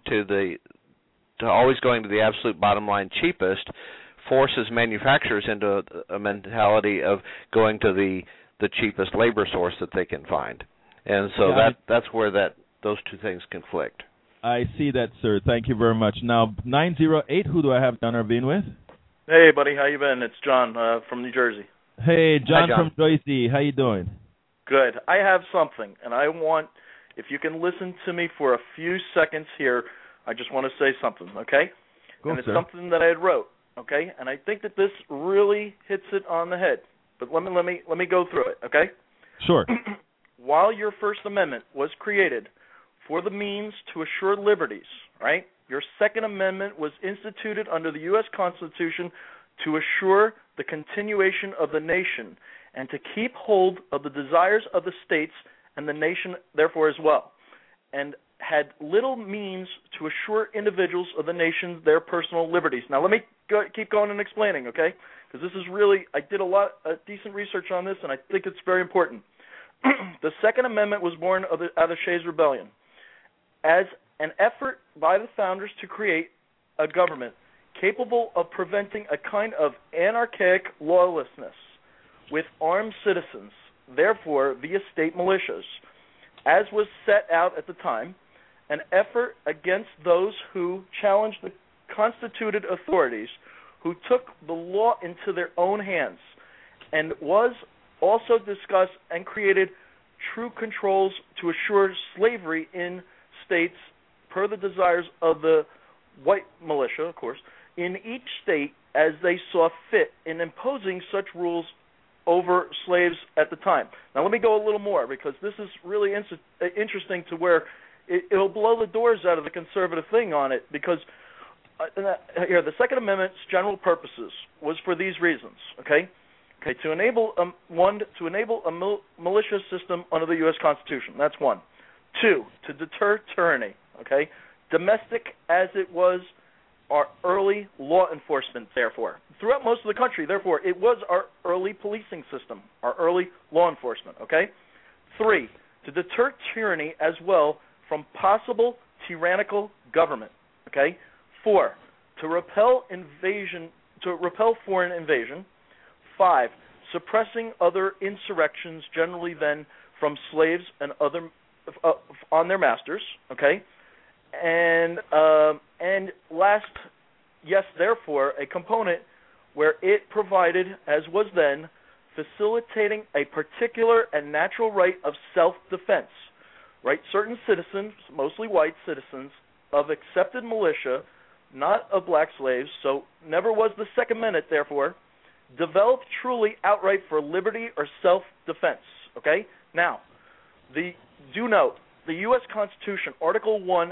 always going to the absolute bottom line cheapest forces manufacturers into a mentality of going to the cheapest labor source that they can find. And so that's where those two things conflict. I see that, sir. Thank you very much. Now, 908, who do I have Don Irvine with? Hey, buddy. How you been? It's John from New Jersey. Hey, John, Hi, John. from Jersey. How you doing? Good. I have something, and I want, if you can listen to me for a few seconds here, I just want to say something, okay? Go, it's sir. something that I had wrote, okay? And I think that this really hits it on the head. But let me go through it, okay? Sure. While your First Amendment was created for the means to assure liberties, right? Your Second Amendment was instituted under the U.S. Constitution to assure the continuation of the nation and to keep hold of the desires of the states and the nation, therefore, as well, and had little means to assure individuals of the nation their personal liberties. Now, let me keep going and explaining, okay? Because this is really, I did a decent research on this, and I think it's very important. The Second Amendment was born out of Shays' Rebellion as an effort by the founders to create a government capable of preventing a kind of anarchic lawlessness with armed citizens, therefore via state militias, as was set out at the time, an effort against those who challenged the constituted authorities, who took the law into their own hands, and was also discussed and created true controls to assure slavery in states per the desires of the white militia, of course, in each state as they saw fit in imposing such rules over slaves at the time. Now let me go a little more, because this is really interesting to where it'll blow the doors out of the conservative thing on it, because here, the Second Amendment's general purposes was for these reasons, okay, to enable a militia system under the U.S. Constitution. That's one. 2, to deter tyranny, okay, domestic as it was our early law enforcement, therefore. Throughout most of the country, therefore, it was our early policing system, our early law enforcement, okay? 3, to deter tyranny as well from possible tyrannical government, okay? 4, to repel foreign invasion. 5, suppressing other insurrections, generally then from slaves and other on their masters, okay? And last, yes, therefore, a component where it provided, as was then, facilitating a particular and natural right of self-defense, right? Certain citizens, mostly white citizens, of accepted militia, not of black slaves, so never was the Second Amendment, therefore, developed truly outright for liberty or self-defense, okay? Now, do note, the U.S. Constitution, Article 1,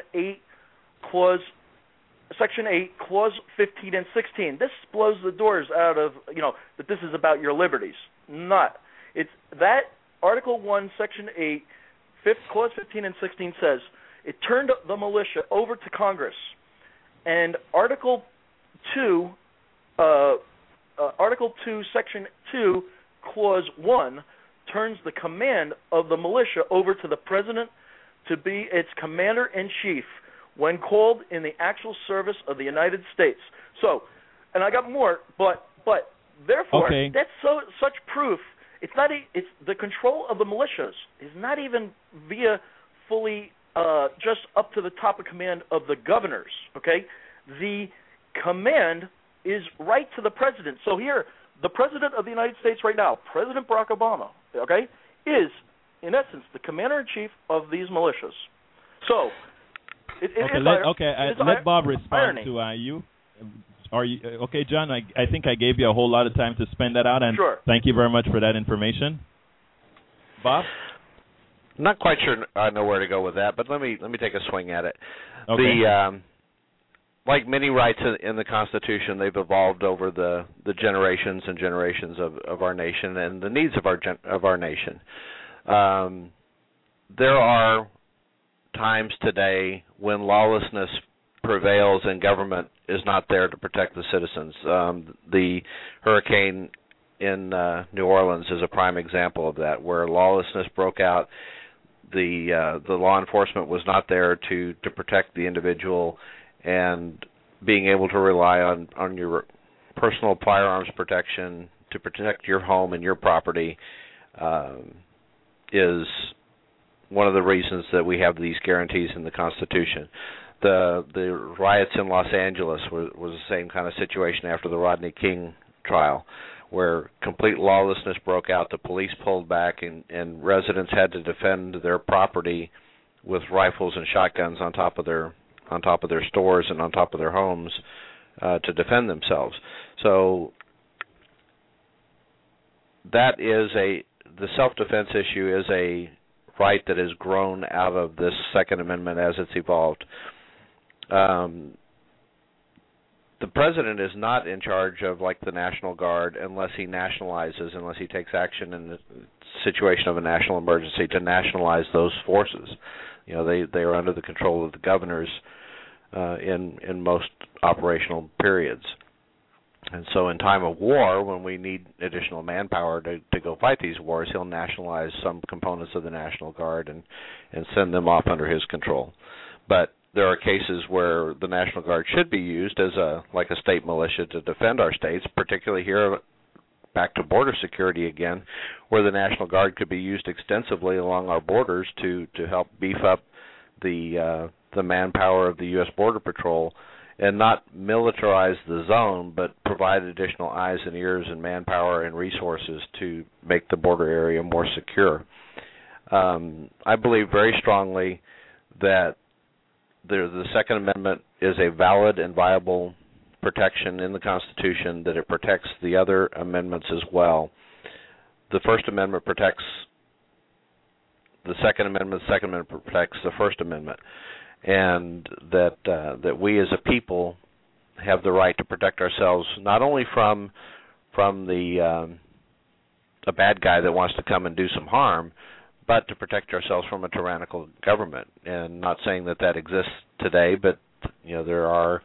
Section 8, Clause 15 and 16, this blows the doors out of, that this is about your liberties. Not. It's that Article 1, Section 8, Clause 15 and 16 says, it turned the militia over to Congress. And Article 2, Section 2, Clause 1, turns the command of the militia over to the President to be its commander-in-chief when called in the actual service of the United States. So, and I got more, but therefore, that's such proof. It's not. It's the control of the militias is not even via fully just up to the top of command of the governors. Okay, the command is right to the president. So here, the president of the United States right now, President Barack Obama, okay, is in essence the commander-in-chief of these militias. So, let Bob respond to you. Are you okay, John? I think I gave you a whole lot of time to spend that out, and thank you very much for that information. Bob? I'm not quite sure I know where to go with that, but let me take a swing at it. Okay. Like many rights in the Constitution, they've evolved over the generations and generations of our nation and the needs of our nation. There are times today when lawlessness prevails and government is not there to protect the citizens. The hurricane in New Orleans is a prime example of that, where lawlessness broke out. The law enforcement was not there to protect the individual, and being able to rely on your personal firearms protection to protect your home and your property is one of the reasons that we have these guarantees in the Constitution. The riots in Los Angeles was the same kind of situation after the Rodney King trial, where complete lawlessness broke out. The police pulled back, and residents had to defend their property with rifles and shotguns on top of their stores and on top of their homes to defend themselves. So that is the self-defense issue is a right that has grown out of this Second Amendment as it's evolved. The president is not in charge of like the National Guard unless he takes action in the situation of a national emergency to nationalize those forces. You know, they are under the control of the governors in most operational periods. And so in time of war, when we need additional manpower to go fight these wars, he'll nationalize some components of the National Guard and send them off under his control. But there are cases where the National Guard should be used as a state militia to defend our states, particularly here, back to border security again, where the National Guard could be used extensively along our borders to help beef up the manpower of the U.S. Border Patrol and not militarize the zone, but provide additional eyes and ears and manpower and resources to make the border area more secure. I believe very strongly that the Second Amendment is a valid and viable protection in the Constitution, that it protects the other amendments as well. The First Amendment protects the Second Amendment. The Second Amendment protects the First Amendment, and that we as a people have the right to protect ourselves not only from a bad guy that wants to come and do some harm, but to protect ourselves from a tyrannical government. And not saying that exists today, but there are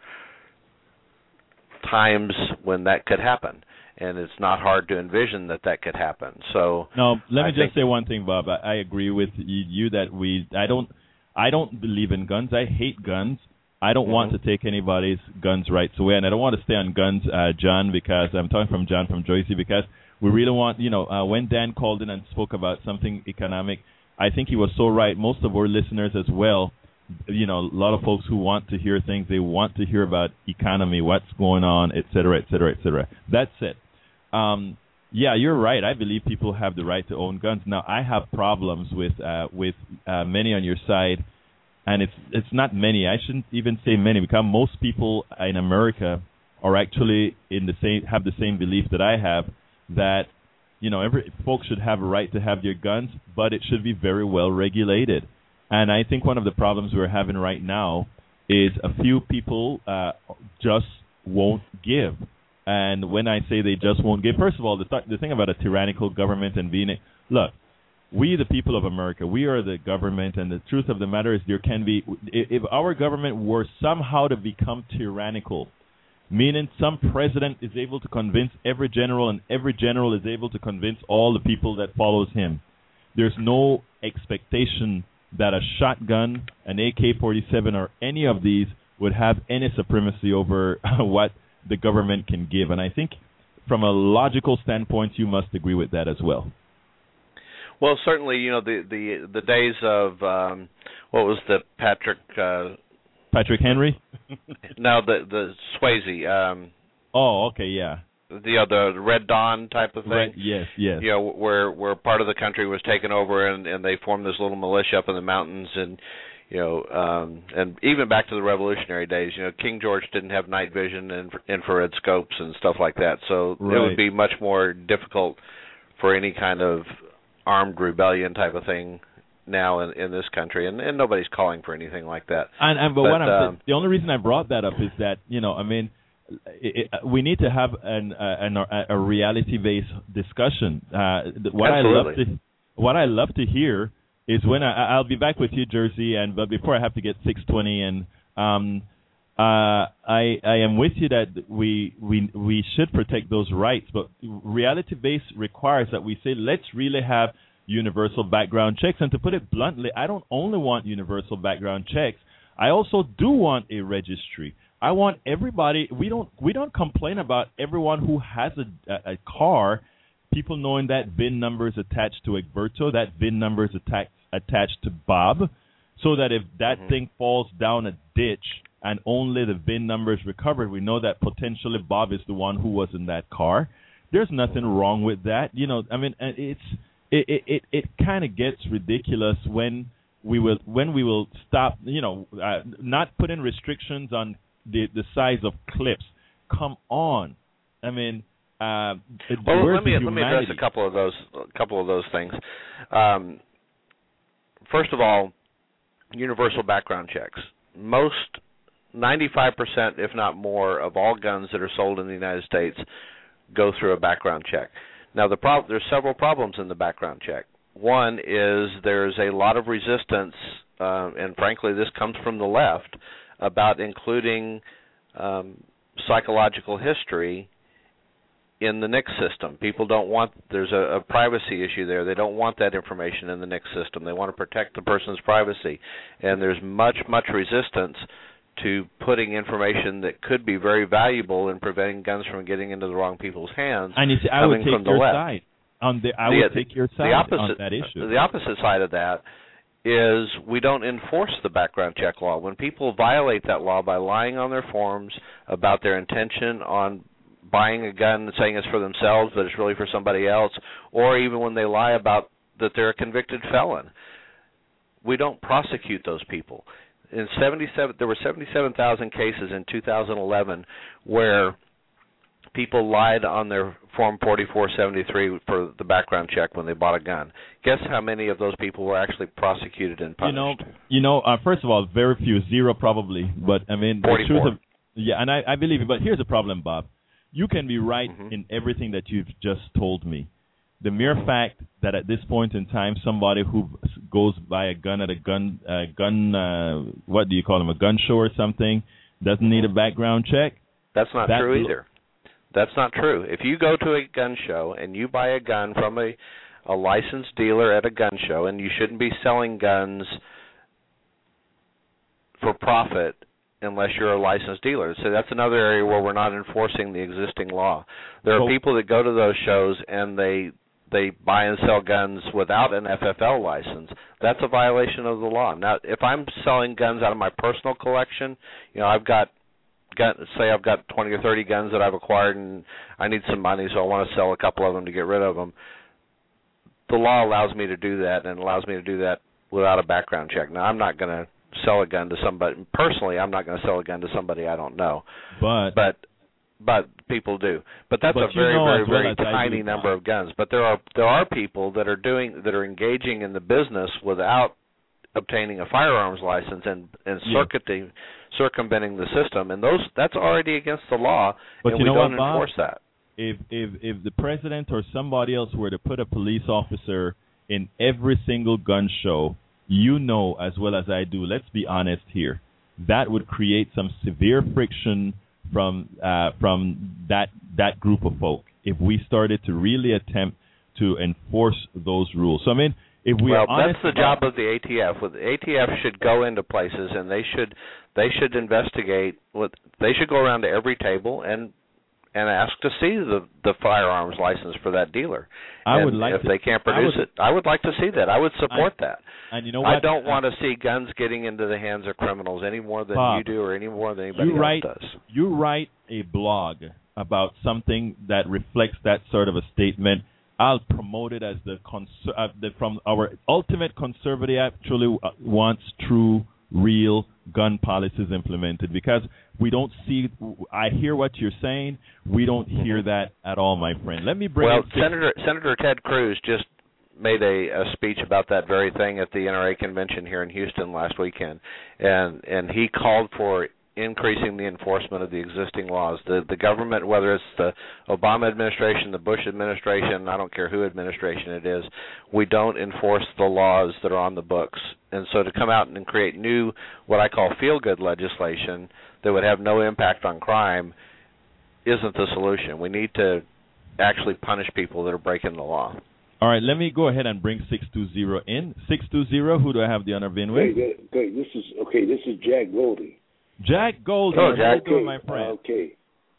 times when that could happen, and it's not hard to envision that could happen. So no, let me just say one thing, Bob. I agree with you that I don't believe in guns. I hate guns. I don't want to take anybody's guns rights away, and I don't want to stay on guns, John, because I'm talking from John from Joyce, because we really want, when Dan called in and spoke about something economic, I think he was so right. Most of our listeners as well, a lot of folks who want to hear things, they want to hear about economy, what's going on, et cetera, et cetera, et cetera. That's it. Yeah, you're right. I believe people have the right to own guns. Now, I have problems with many on your side, and it's not many. I shouldn't even say many, because most people in America are actually have the same belief that I have, that every folks should have a right to have their guns, but it should be very well regulated. And I think one of the problems we're having right now is a few people just won't give. And when I say they just won't give, first of all, the thing about a tyrannical government and look, we, the people of America, we are the government, and the truth of the matter is there can be, if our government were somehow to become tyrannical, meaning some president is able to convince every general and every general is able to convince all the people that follows him, there's no expectation that a shotgun, an AK-47, or any of these would have any supremacy over what the government can give. And I think from a logical standpoint, you must agree with that as well. Well, certainly, the days of what was the Patrick Henry? No, the Swayze. Oh, okay, yeah. The Red Dawn type of thing. Yes. Where part of the country was taken over and they formed this little militia up in the mountains, and and even back to the Revolutionary days, King George didn't have night vision and infrared scopes and stuff like that, so It would be much more difficult for any kind of armed rebellion type of thing now in this country, and nobody's calling for anything like that. But what the only reason I brought that up is that we need to have a reality-based discussion. What I love to hear is when I'll be back with you, Jersey, but before I have to get 6:20, and I am with you that we should protect those rights, but reality-based requires that we say let's really have universal background checks. And to put it bluntly, I don't only want universal background checks. I also do want a registry. I want everybody. We don't complain about everyone who has a car, people knowing that VIN number is attached to Egberto, that VIN number is attached to Bob, so that if that thing falls down a ditch and only the VIN number is recovered, we know that potentially Bob is the one who was in that car. There's nothing wrong with that. It kind of gets ridiculous when we will stop, not putting restrictions on the size of clips. Come on, let me address a couple of those things. First of all, universal background checks. Most 95%, if not more, of all guns that are sold in the United States go through a background check. Now, there's several problems in the background check. One is there's a lot of resistance, and frankly, this comes from the left, about including psychological history in the NICS system. People don't want, there's a privacy issue there. They don't want that information in the NICS system. They want to protect the person's privacy. And there's much resistance to putting information that could be very valuable in preventing guns from getting into the wrong people's hands. And you see, I would take your side. I would take your side on that issue. The opposite side of that is we don't enforce the background check law. When people violate that law by lying on their forms about their intention on buying a gun and saying it's for themselves but it's really for somebody else, or even when they lie about that they're a convicted felon, we don't prosecute those people. There were 77,000 cases in 2011 where people lied on their Form 4473 for the background check when they bought a gun. Guess how many of those people were actually prosecuted and punished? First of all, very few, zero probably. But I mean, 44. And I believe it. But here's the problem, Bob. You can be right in everything that you've just told me. The mere fact that at this point in time, somebody who goes buy a gun at a gun what do you call them, a gun show or something, doesn't need a background check? That's not true either. That's not true. If you go to a gun show and you buy a gun from a licensed dealer at a gun show, and you shouldn't be selling guns for profit unless you're a licensed dealer. So that's another area where we're not enforcing the existing law. There are people that go to those shows and they buy and sell guns without an FFL license. That's a violation of the law. Now, if I'm selling guns out of my personal collection, I've got 20 or 30 guns that I've acquired and I need some money, so I want to sell a couple of them to get rid of them. The law allows me to do that, and allows me to do that without a background check. Now, I'm not going to sell a gun to somebody. Personally, I'm not going to sell a gun to somebody I don't know. But people do. But that's a very tiny number of guns. But there are people that are engaging in the business without obtaining a firearms license and circumventing the system, and that's already against the law, and we don't enforce that. If the president or somebody else were to put a police officer in every single gun show, you know as well as I do, let's be honest here, that would create some severe friction from that group of folk if we started to really attempt to enforce those rules. So, I mean, if we are honest, that's the job of the ATF. The ATF should go into places and they should investigate. They should go around to every table and ask to see the firearms license for that dealer. If they can't produce it, I would like to see that. I would support that. And you know what? I don't want to see guns getting into the hands of criminals any more than Bob, you do or any more than anybody else does. You write a blog about something that reflects that sort of a statement. I'll promote it as from our ultimate conservative actually wants true, real gun policies implemented, because we don't see. I hear what you're saying. We don't hear that at all, my friend. Let me bring. Well, Senator Ted Cruz just made a speech about that very thing at the NRA convention here in Houston last weekend, and he called for increasing the enforcement of the existing laws. The government, whether it's the Obama administration, the Bush administration, I don't care who administration it is, we don't enforce the laws that are on the books. And so to come out and create new, what I call feel-good legislation that would have no impact on crime isn't the solution. We need to actually punish people that are breaking the law. All right, let me go ahead and bring 620 in. 620, who do I have the honor of being with? Okay, this is Jack Goldie. Jack Goldie, Jack. How you doing, my friend? Okay.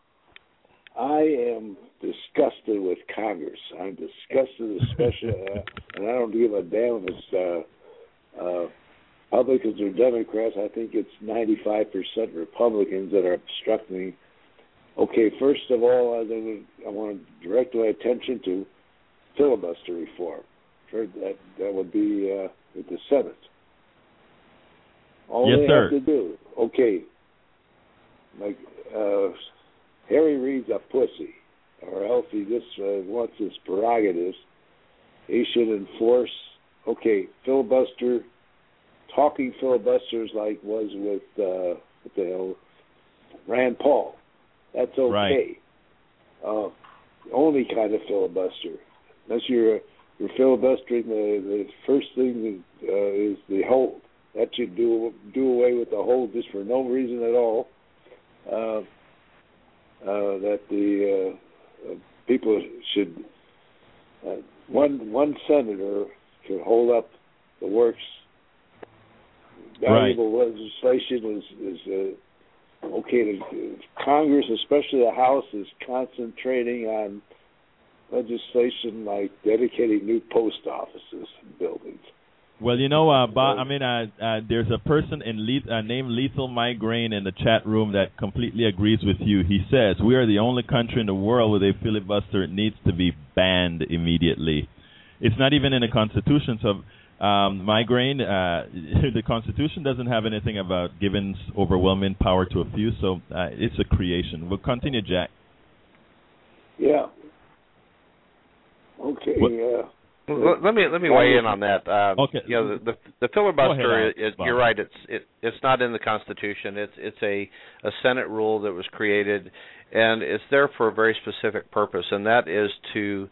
I am disgusted with Congress. I'm disgusted, especially, and I don't give a damn if it's Republicans or Democrats. I think it's 95% Republicans that are obstructing. Okay, first of all, I want to direct my attention to filibuster reform. That would be with the Senate. All yes, they sir. have to do, okay, like Harry Reid's a pussy, or else he just wants his prerogatives. He should enforce, filibuster, talking filibusters like was with Rand Paul. That's okay. Right. Only kind of filibuster. Unless you're filibustering, the first thing is the hold. That should do away with the hold just for no reason at all. That the people should one senator could hold up the works. Valuable legislation is okay. Congress, especially the House, is concentrating on legislation like dedicating new post offices and buildings. Well, you know, Bob, I mean, there's a person named Lethal Migraine in the chat room that completely agrees with you. He says, we are the only country in the world with a filibuster. It needs to be banned immediately. It's not even in the Constitution. So, Migraine, the Constitution doesn't have anything about giving overwhelming power to a few, so it's a creation. We'll continue, Jack. Yeah. Okay, Let me weigh in on that. Okay. You know, the filibuster. Ahead, you're right. It's not in the Constitution. It's a Senate rule that was created, and it's there for a very specific purpose, and that is to.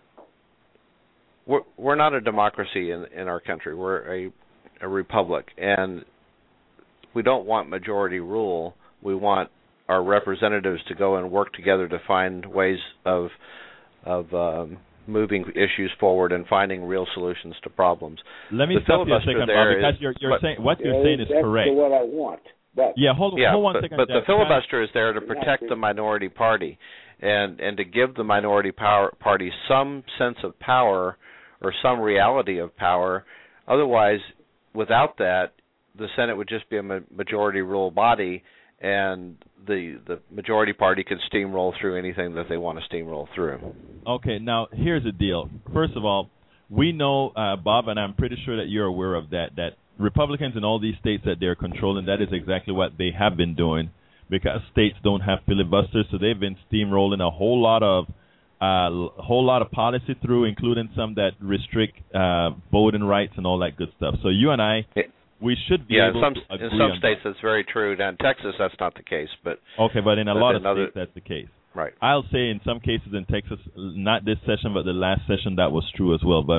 We're not a democracy in our country. We're a republic, and we don't want majority rule. We want our representatives to go and work together to find ways of moving issues forward and finding real solutions to problems. Let me stop you a second, Bob, because you're saying what you're saying is correct. That's what I want. Hold on a second. But the filibuster is there to protect the minority party, and to give the minority party some sense of power or some reality of power. Otherwise, without that, the Senate would just be a majority rule body, and the majority party could steamroll through anything that they want to steamroll through. Okay, now here's the deal. First of all, we know, Bob, and I'm pretty sure that you're aware of that Republicans in all these states that they're controlling, that is exactly what they have been doing, because states don't have filibusters, so they've been steamrolling a whole lot of policy through, including some that restrict voting rights and all that good stuff. So you and I, we should be able to agree in some states that's very true. Now in Texas, that's not the case, but in a lot of states that's the case. Right. I'll say in some cases in Texas, not this session, but the last session, that was true as well. But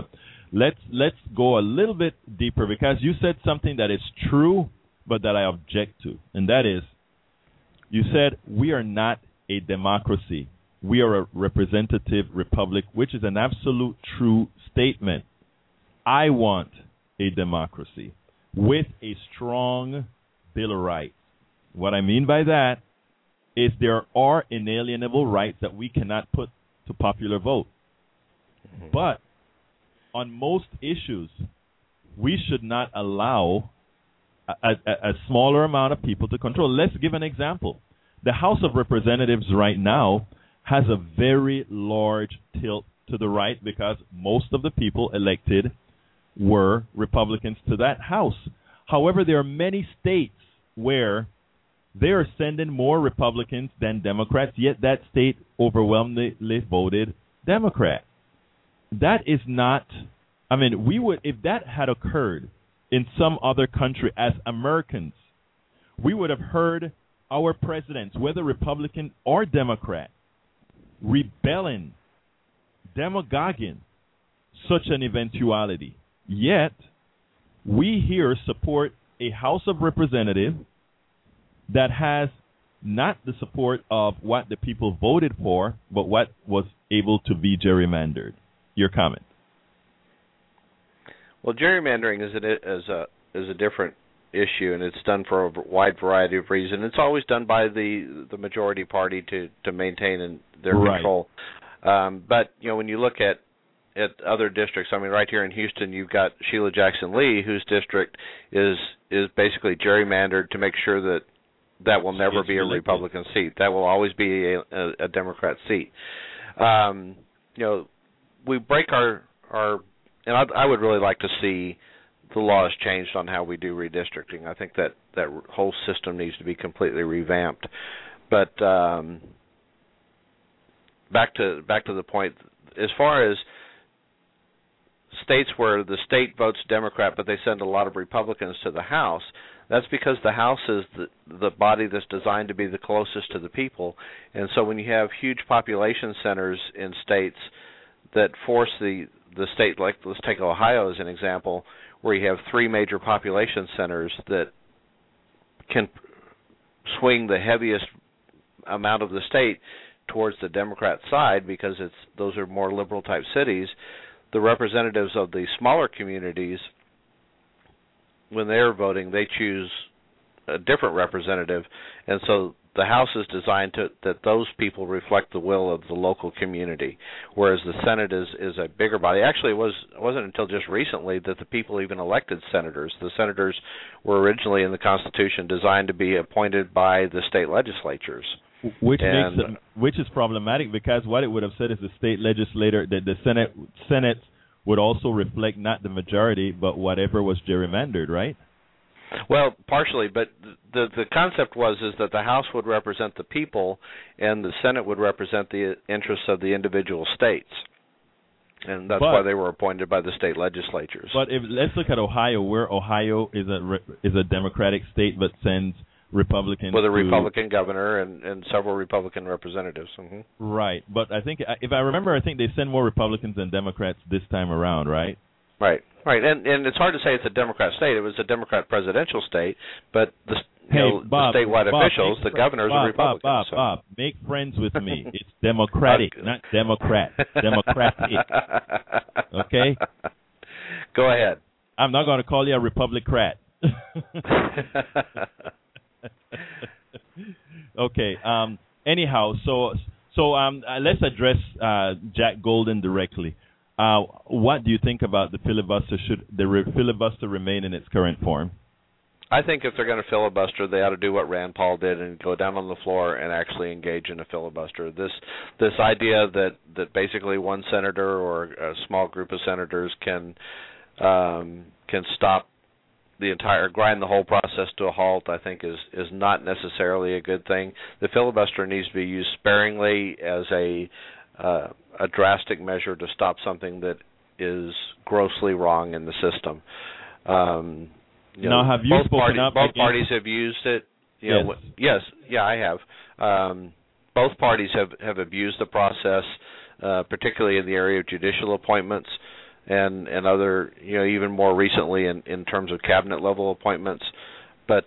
let's go a little bit deeper, because you said something that is true, but that I object to, and that is, you said we are not a democracy. We are a representative republic, which is an absolute true statement. I want a democracy with a strong Bill of Rights. What I mean by that is there are inalienable rights that we cannot put to popular vote. But on most issues, we should not allow a smaller amount of people to control. Let's give an example. The House of Representatives right now has a very large tilt to the right because most of the people elected were Republicans to that House. However, there are many states where they are sending more Republicans than Democrats, yet that state overwhelmingly voted Democrat. That is not, I mean, we would, if that had occurred in some other country as Americans, we would have heard our presidents, whether Republican or Democrat, rebelling, demagoguing such an eventuality. Yet, we here support a House of Representatives that has not the support of what the people voted for, but what was able to be gerrymandered. Your comment? Well, gerrymandering is a different issue, and it's done for a wide variety of reasons. It's always done by the majority party to maintain their control. But you know, when you look at other districts, I mean, right here in Houston, you've got Sheila Jackson Lee, whose district is basically gerrymandered to make sure that will never be a Republican seat. That will always be a Democrat seat. You know, we break our and I would really like to see the laws changed on how we do redistricting. I think that whole system needs to be completely revamped. But back to the point, as far as states where the state votes Democrat but they send a lot of Republicans to the House, that's because the House is the body that's designed to be the closest to the people. And so when you have huge population centers in states that force the state, like let's take Ohio as an example, where you have three major population centers that can swing the heaviest amount of the state towards the Democrat side because those are more liberal type cities, the representatives of the smaller communities, when they're voting, they choose a different representative, and so the House is designed that those people reflect the will of the local community, whereas the Senate is a bigger body. Actually, it wasn't until just recently that the people even elected senators. The senators were originally in the Constitution designed to be appointed by the state legislatures. Which is problematic, because what it would have said is the state legislator, that the Senate would also reflect not the majority, but whatever was gerrymandered, right? Well, partially, but the concept is that the House would represent the people and the Senate would represent the interests of the individual states. And that's why they were appointed by the state legislatures. But let's look at Ohio, where Ohio is a Democratic state but sends Republicans with a Republican governor and several Republican representatives. Mm-hmm. Right, but I think, if I remember, I think they send more Republicans than Democrats this time around, right? Right, and it's hard to say it's a Democrat state. It was a Democrat presidential state, but the statewide officials, the governors, are Republicans. Bob, make friends with me. It's Democratic, not Democrat. Democratic. Okay? Go ahead. I'm not going to call you a Republicrat. Okay. Anyhow, so let's address Jack Golden directly. What do you think about the filibuster? Should the filibuster remain in its current form? I think if they're going to filibuster, they ought to do what Rand Paul did and go down on the floor and actually engage in a filibuster. This idea that basically one senator or a small group of senators can stop the entire, grind the whole process to a halt, I think is not necessarily a good thing. The filibuster needs to be used sparingly as a drastic measure to stop something that is grossly wrong in the system. Have you spoken up? Both parties have used it. Yes, I have. Both parties have abused the process, particularly in the area of judicial appointments. and other, even more recently in terms of cabinet level appointments. But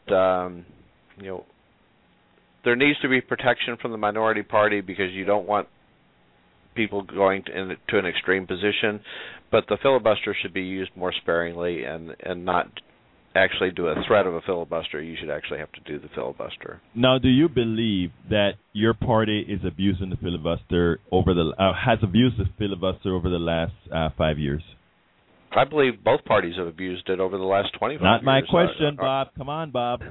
there needs to be protection from the minority party because you don't want people going to an extreme position. But the filibuster should be used more sparingly and not actually do a threat of a filibuster. You should actually have to do the filibuster. Now, do you believe that your party is abusing the filibuster has abused the filibuster over the last 5 years? I believe both parties have abused it over the last 25 years. Not my question, Bob. Come on, Bob.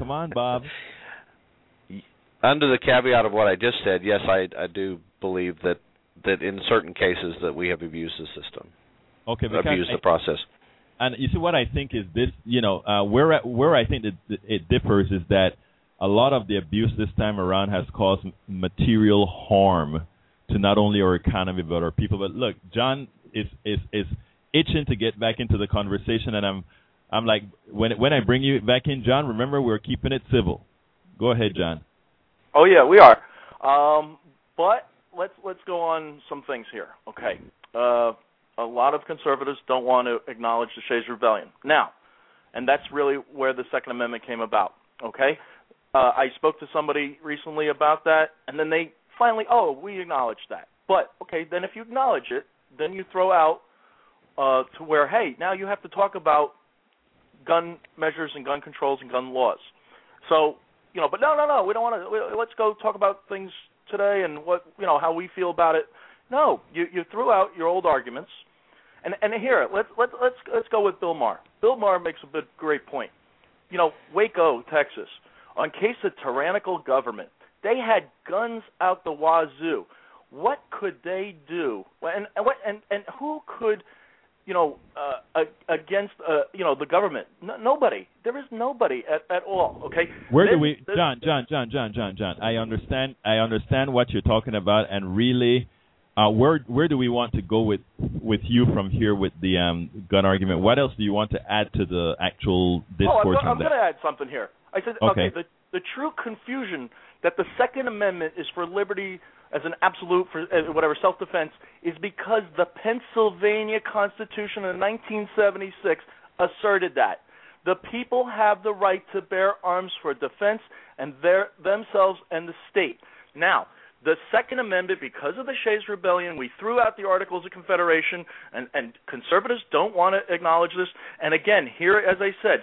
Under the caveat of what I just said, yes, I do believe that in certain cases that we have abused the system. Okay, abused the process. And you see, what I think is this, where I think it differs is that a lot of the abuse this time around has caused material harm to not only our economy but our people. But look, John is itching to get back into the conversation, and I'm like, when I bring you back in, John, remember we're keeping it civil. Go ahead, John. Oh yeah, we are. But let's go on some things here. Okay. A lot of conservatives don't want to acknowledge the Shays Rebellion. Now, and that's really where the Second Amendment came about, okay? I spoke to somebody recently about that, and then they finally, we acknowledge that. But, okay, then if you acknowledge it, then you throw out to where, hey, now you have to talk about gun measures and gun controls and gun laws. So, but no, we don't want to, let's go talk about things today and how we feel about it. No, you threw out your old arguments. And here, let's go with Bill Maher. Bill Maher makes a great point. Waco, Texas, on case of tyrannical government, they had guns out the wazoo. What could they do? And who could, against the government? Nobody. There is nobody at all. Okay. John? I understand what you're talking about, and really. Where do we want to go with you from here with the gun argument? What else do you want to add to the actual discourse? I'm going to add something here. I said, okay, the true confusion that the Second Amendment is for liberty as an absolute for self-defense is because the Pennsylvania Constitution in 1976 asserted that. The people have the right to bear arms for defense and themselves and the state. Now, the Second Amendment, because of the Shays Rebellion, we threw out the Articles of Confederation, and conservatives don't want to acknowledge this. And again, here, as I said,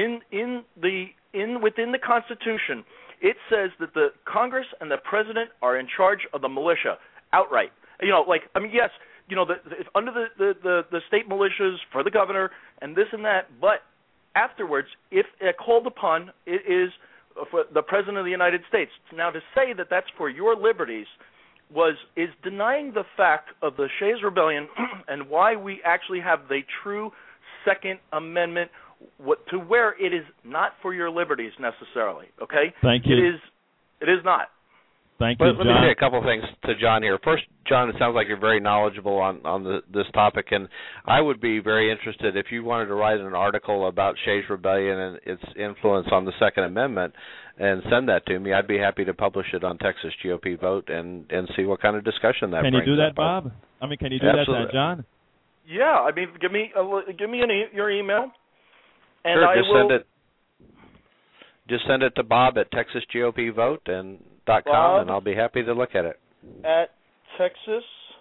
within the Constitution, it says that the Congress and the President are in charge of the militia outright. Yes, under the state militias for the governor and this and that, but afterwards, if called upon, it is for the President of the United States. Now, to say that that's for your liberties is denying the fact of the Shays Rebellion and why we actually have the true Second Amendment to where it is not for your liberties necessarily, okay? Thank you. It is not. Thank you, John. Let me say a couple of things to John here. First, John, it sounds like you're very knowledgeable on this topic, and I would be very interested if you wanted to write an article about Shays Rebellion and its influence on the Second Amendment and send that to me. I'd be happy to publish it on Texas GOP Vote and see what kind of discussion that brings. Can you do that, Bob? Can you do Absolutely. that, John? Yeah, give me your email, and sure, I will. Just send it to Bob at TexasGOPVote.com, and I'll be happy to look at it. At Texas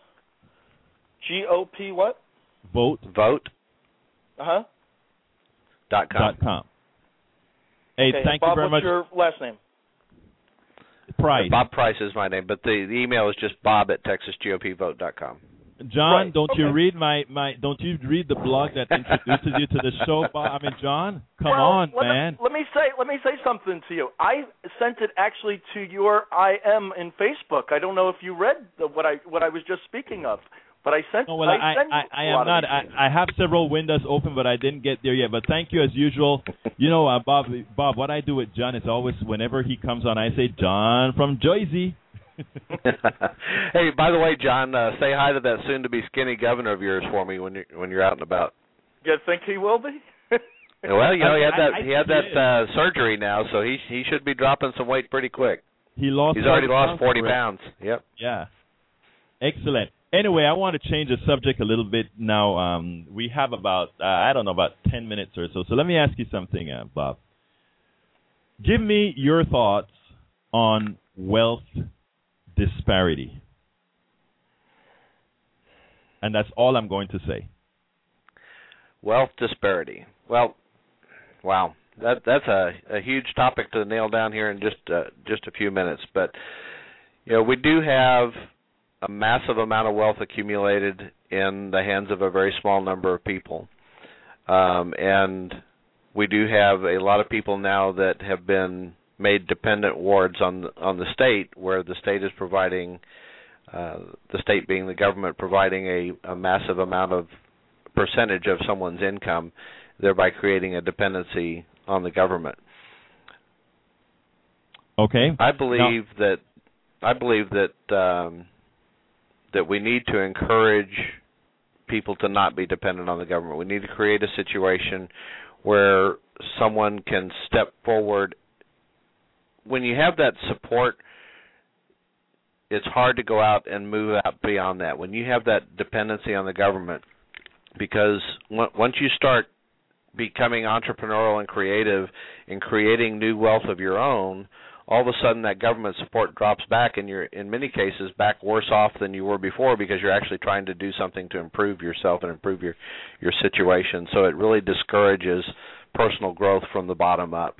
GOP what? Vote. .com. Hey, okay, thank Bob, you very much. What's your last name? Price. Bob Price is my name, but the email is just Bob at TexasGOPVote.com. John, don't you read don't you read the blog that introduces you to the show, Bob? John, come on, man. Let me say something to you. I sent it actually to your IM in Facebook. I don't know if you read what I was just speaking of, but I sent. No, well, I am not. I have several windows open, but I didn't get there yet. But thank you as usual. Bob, what I do with John is always whenever he comes on, I say John from Jersey. Hey, by the way, John, say hi to that soon-to-be skinny governor of yours for me when you're out and about. You think he will be? Well, he had that surgery now, so he should be dropping some weight pretty quick. He's already lost 40 pounds. Yep. Yeah. Excellent. Anyway, I want to change the subject a little bit now. We have about 10 minutes or so. So let me ask you something, Bob. Give me your thoughts on wealth disparity. And that's all I'm going to say. Wealth disparity. Well, wow. That's a huge topic to nail down here in just a few minutes. But, we do have a massive amount of wealth accumulated in the hands of a very small number of people. And we do have a lot of people now that have been made dependent wards on the state, where the state is providing, the state being the government, providing a massive amount of percentage of someone's income, thereby creating a dependency on the government. Okay. I believe that we need to encourage people to not be dependent on the government. We need to create a situation where someone can step forward. When you have that support, it's hard to go out and move out beyond that. When you have that dependency on the government, because once you start becoming entrepreneurial and creative and creating new wealth of your own, all of a sudden that government support drops back, and you're, in many cases, back worse off than you were before, because you're actually trying to do something to improve yourself and improve your situation. So it really discourages personal growth from the bottom up.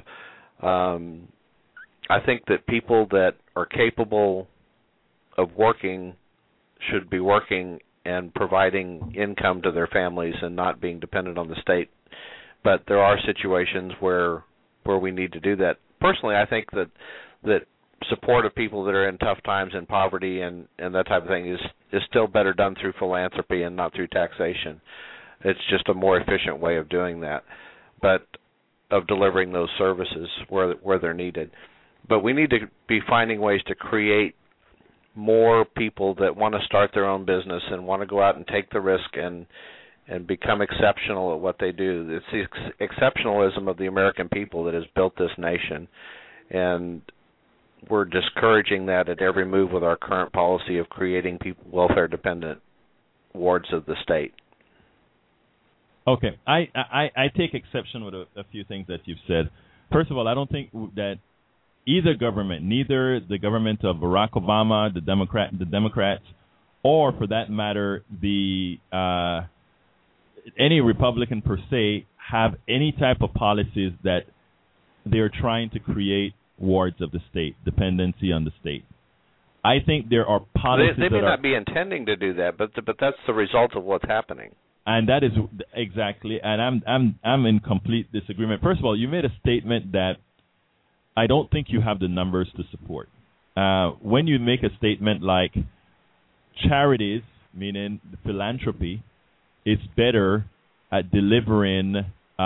I think that people that are capable of working should be working and providing income to their families and not being dependent on the state. But there are situations where we need to do that. Personally, I think that support of people that are in tough times and poverty and that type of thing is still better done through philanthropy and not through taxation. It's just a more efficient way of doing that, but of delivering those services where they're needed. But we need to be finding ways to create more people that want to start their own business and want to go out and take the risk and become exceptional at what they do. It's the exceptionalism of the American people that has built this nation, and we're discouraging that at every move with our current policy of creating people welfare-dependent wards of the state. Okay, I take exception with a few things that you've said. First of all, I don't think that either government, neither the government of Barack Obama, the Democrats, or for that matter, any Republican per se, have any type of policies that they're trying to create wards of the state, dependency on the state. I think there are policies they may not be intending to do that, but that's the result of what's happening. And that is exactly, and I'm in complete disagreement. First of all, you made a statement that I don't think you have the numbers to support. When you make a statement like charities, meaning philanthropy, is better at delivering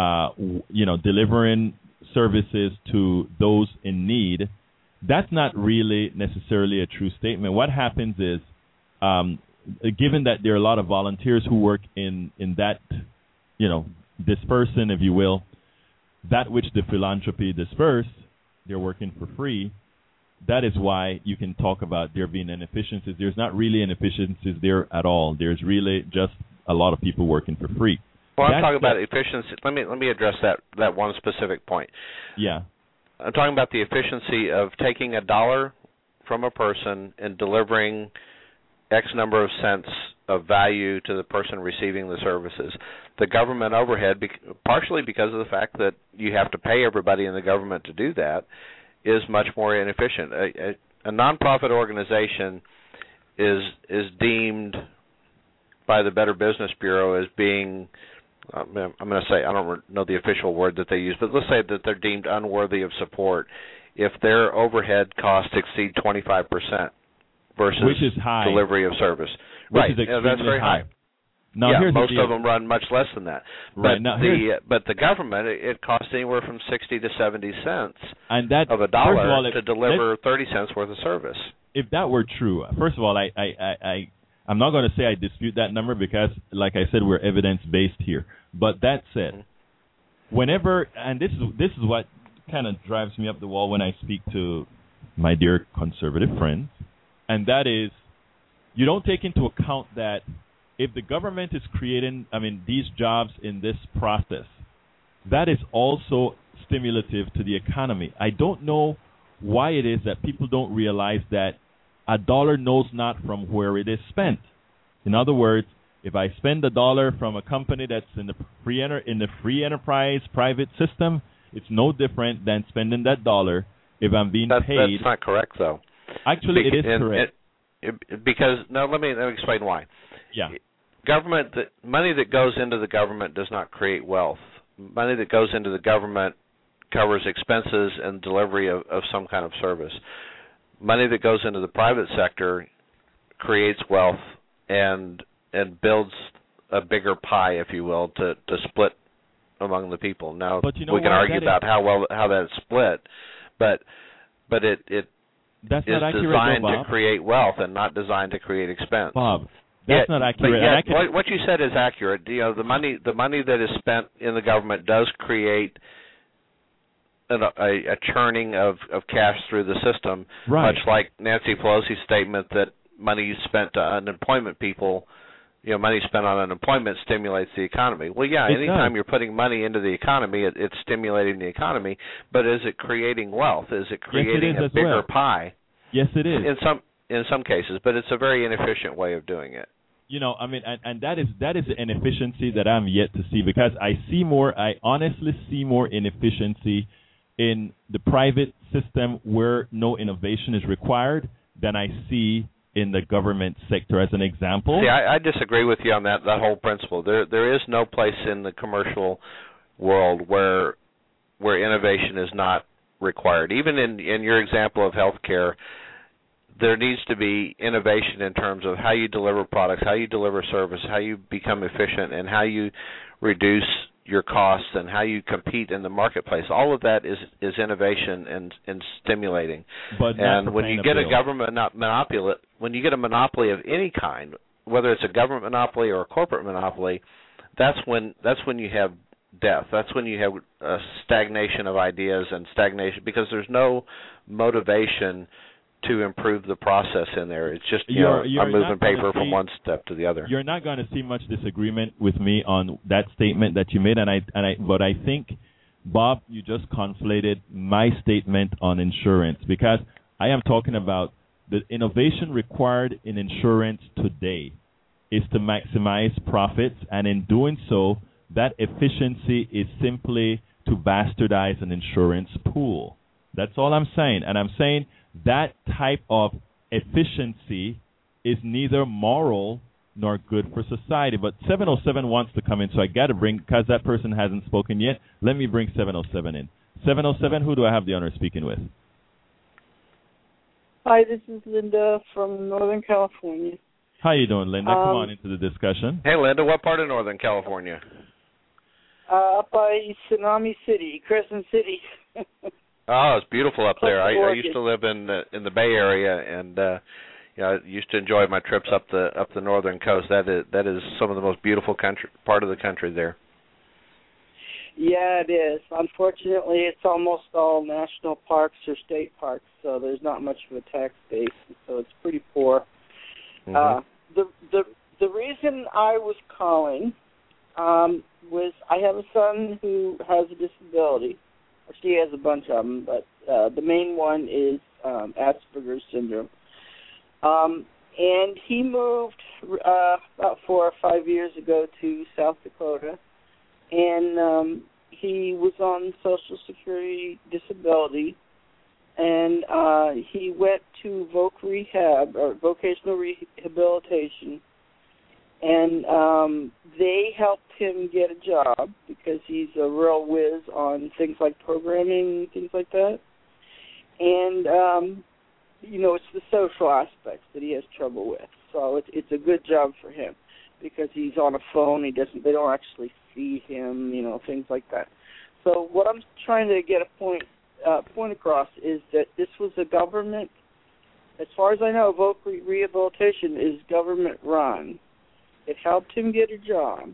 services to those in need, that's not really necessarily a true statement. What happens is, given that there are a lot of volunteers who work in that, dispersing, if you will, that which the philanthropy disperse, they're working for free. That is why you can talk about there being inefficiencies. There's not really inefficiencies there at all. There's really just a lot of people working for free. Well, I'm talking about efficiency. Let me address that one specific point. Yeah. I'm talking about the efficiency of taking $1 from a person and delivering X number of cents of value to the person receiving the services. The government overhead, partially because of the fact that you have to pay everybody in the government to do that, is much more inefficient. A nonprofit organization is deemed by the Better Business Bureau as being, I'm going to say, I don't know the official word that they use, but let's say that they're deemed unworthy of support if their overhead costs exceed 25% versus which is high. Delivery of service. Which right, is that's very high. Now, yeah, here's most the deal. of them run much less than that. Right. But the government, it costs anywhere from 60 to 70 cents and that, of $1 to deliver 30 cents worth of service. If that were true, first of all, I'm not going to say I dispute that number because, like I said, we're evidence-based here. But that said, whenever, and this is what kind of drives me up the wall when I speak to my dear conservative friends, and that is, you don't take into account that if the government is creating, these jobs in this process, that is also stimulative to the economy. I don't know why it is that people don't realize that a dollar knows not from where it is spent. In other words, if I spend a dollar from a company that's in the free enterprise private system, it's no different than spending that dollar if I'm being paid. That's not correct, though. Actually, it is correct. Because let me explain why. Yeah. Money that goes into the government does not create wealth. Money that goes into the government covers expenses and delivery of some kind of service. Money that goes into the private sector creates wealth and builds a bigger pie, if you will, to split among the people. Now, we can argue about how that's split, but it that's is not accurate, designed Bob. to create wealth and not designed to create expense. Bob, that's not accurate. But what you said is accurate. The money that is spent in the government does create a churning of cash through the system, right. Much like Nancy Pelosi's statement that money spent to unemployment people, money spent on unemployment stimulates the economy. Well, yeah, anytime you're putting money into the economy, it's stimulating the economy, but is it creating wealth? Is it creating a bigger pie? Yes, it is. In some cases, but it's a very inefficient way of doing it. And that is an inefficiency that I'm yet to see, because I honestly see more inefficiency in the private system where no innovation is required than I see in the government sector, as an example. See, I disagree with you on that whole principle. There is no place in the commercial world where innovation is not required. Even in your example of healthcare, there needs to be innovation in terms of how you deliver products, how you deliver service, how you become efficient, and how you reduce your costs and how you compete in the marketplace. All of that is innovation and stimulating. And when you get a government monopoly, when you get a monopoly of any kind, whether it's a government monopoly or a corporate monopoly, that's when you have death. That's when you have a stagnation of ideas and stagnation, because there's no motivation to improve the process in there. It's just I'm moving paper from one step to the other. You're not going to see much disagreement with me on that statement that you made, but I think, Bob, you just conflated my statement on insurance, because I am talking about the innovation required in insurance today is to maximize profits, and in doing so, that efficiency is simply to bastardize an insurance pool. That's all I'm saying, and I'm saying that type of efficiency is neither moral nor good for society. But 707 wants to come in, so I got to bring, because that person hasn't spoken yet, let me bring 707 in. 707, who do I have the honor of speaking with? Hi, this is Linda from Northern California. How you doing, Linda? Come on into the discussion. Hey, Linda, what part of Northern California? Up by Tsunami City, Crescent City. Oh, it's beautiful up there. I used to live in the Bay Area, and I used to enjoy my trips up the northern coast. That is some of the most beautiful part of the country there. Yeah, it is. Unfortunately, it's almost all national parks or state parks, so there's not much of a tax base, so it's pretty poor. Mm-hmm. The reason I was calling was I have a son who has a disability. She has a bunch of them, but the main one is Asperger's syndrome. And he moved about 4 or 5 years ago to South Dakota, and he was on Social Security disability, and he went to Rehab, or vocational rehabilitation, and they helped him get a job because he's a real whiz on things like programming and things like that. And, it's the social aspects that he has trouble with. So it's a good job for him because he's on a phone. They don't actually see him, things like that. So what I'm trying to get a point across is that this was a government, as far as I know, Voc Rehabilitation is government run. It helped him get a job.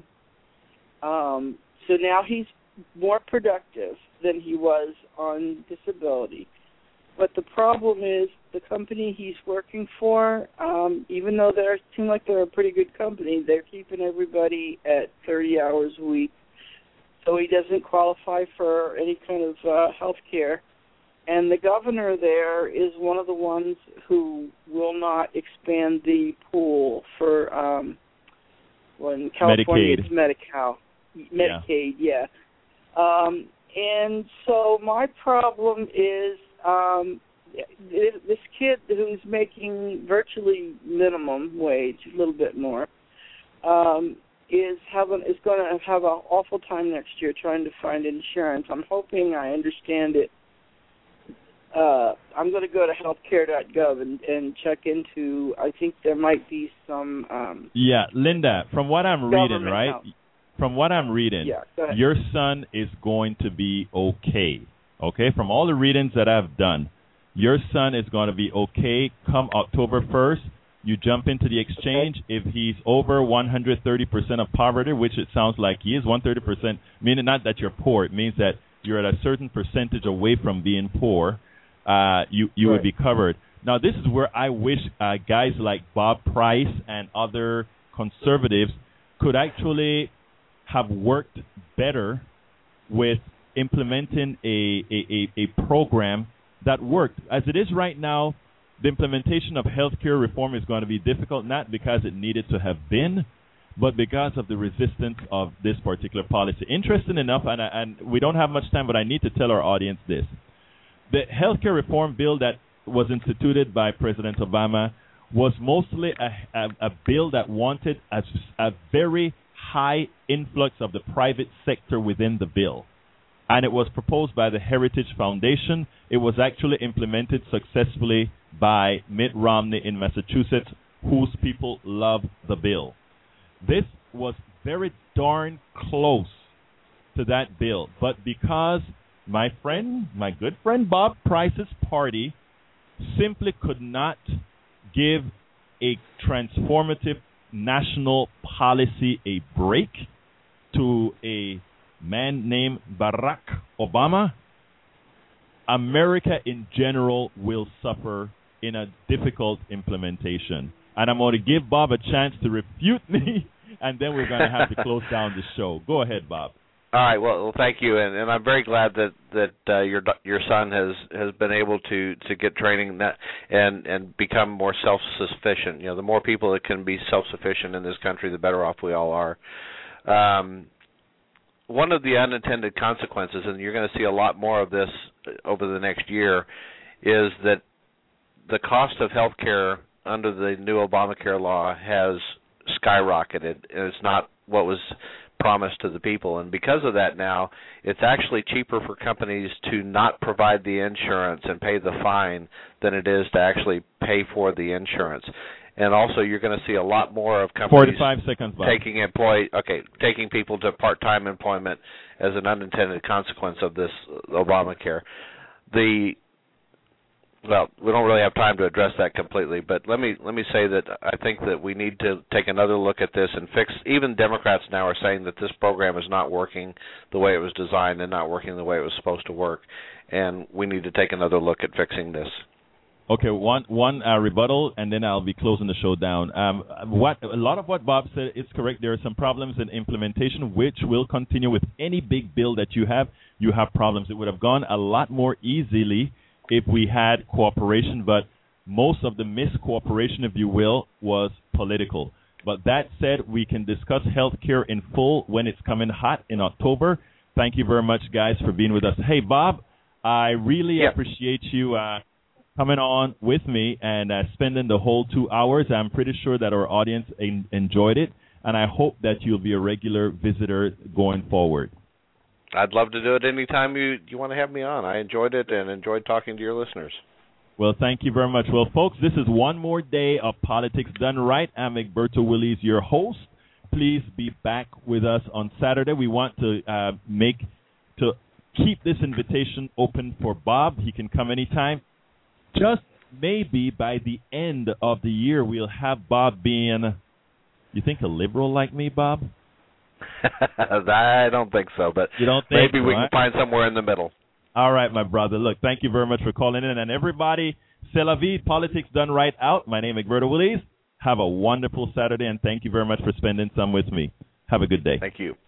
So now he's more productive than he was on disability. But the problem is the company he's working for, even though they seem like they're a pretty good company, they're keeping everybody at 30 hours a week, so he doesn't qualify for any kind of health care. And the governor there is one of the ones who will not expand the pool for, in California it's Medicaid, yeah. And so my problem is this kid who's making virtually minimum wage, a little bit more, is going to have an awful time next year trying to find insurance. I'm hoping I understand it. I'm going to go to healthcare.gov and check into, I think there might be some... Linda, from what I'm reading, right? Help. From what I'm reading, your son is going to be okay. Okay? From all the readings that I've done, your son is going to be okay come October 1st. You jump into the exchange. Okay. If he's over 130% of poverty, which it sounds like he is, 130%, meaning not that you're poor. It means that you're at a certain percentage away from being poor. You would be covered. Now, this is where I wish guys like Bob Price and other conservatives could actually have worked better with implementing a program that worked. As it is right now, the implementation of health care reform is going to be difficult, not because it needed to have been, but because of the resistance of this particular policy. Interesting enough, and we don't have much time, but I need to tell our audience this. The health care reform bill that was instituted by President Obama was mostly a bill that wanted a very high influx of the private sector within the bill. And it was proposed by the Heritage Foundation. It was actually implemented successfully by Mitt Romney in Massachusetts, whose people love the bill. This was very darn close to that bill. But because my good friend Bob Price's party simply could not give a transformative national policy a break to a man named Barack Obama, America in general will suffer in a difficult implementation. And I'm going to give Bob a chance to refute me, and then we're going to have to close down the show. Go ahead, Bob. All right. Well, thank you, and I'm very glad that your son has been able to get training and become more self-sufficient. You know, the more people that can be self-sufficient in this country, the better off we all are. One of the unintended consequences, and you're going to see a lot more of this over the next year, is that the cost of health care under the new Obamacare law has skyrocketed, and it's not what was promised to the people. And because of that now, it's actually cheaper for companies to not provide the insurance and pay the fine than it is to actually pay for the insurance. And also, you're going to see a lot more of companies 45 seconds, Bob. taking people to part-time employment as an unintended consequence of this Obamacare. Well, we don't really have time to address that completely, but let me say that I think that we need to take another look at this and fix. Even Democrats now are saying that this program is not working the way it was designed and not working the way it was supposed to work, and we need to take another look at fixing this. Okay, one rebuttal, and then I'll be closing the show down. A lot of what Bob said is correct. There are some problems in implementation, which will continue with any big bill that you have. You have problems. It would have gone a lot more easily if we had cooperation, but most of the miscooperation, if you will, was political. But that said, we can discuss health care in full when it's coming hot in October. Thank you very much, guys, for being with us. Hey, Bob, I really appreciate you coming on with me and spending the whole 2 hours. I'm pretty sure that our audience enjoyed it, and I hope that you'll be a regular visitor going forward. I'd love to do it anytime you want to have me on. I enjoyed it and enjoyed talking to your listeners. Well, thank you very much. Well, folks, this is one more day of Politics Done Right. I'm Egberto Willies, your host. Please be back with us on Saturday. We want to keep this invitation open for Bob. He can come anytime. Just maybe by the end of the year, we'll have Bob being, you think, a liberal like me, Bob? I don't think so, but you don't think maybe we can find somewhere in the middle. All right, my brother. Look, thank you very much for calling in. And everybody, C'est la vie, politics done right out. My name is Egberto Willies. Have a wonderful Saturday, and thank you very much for spending some with me. Have a good day. Thank you.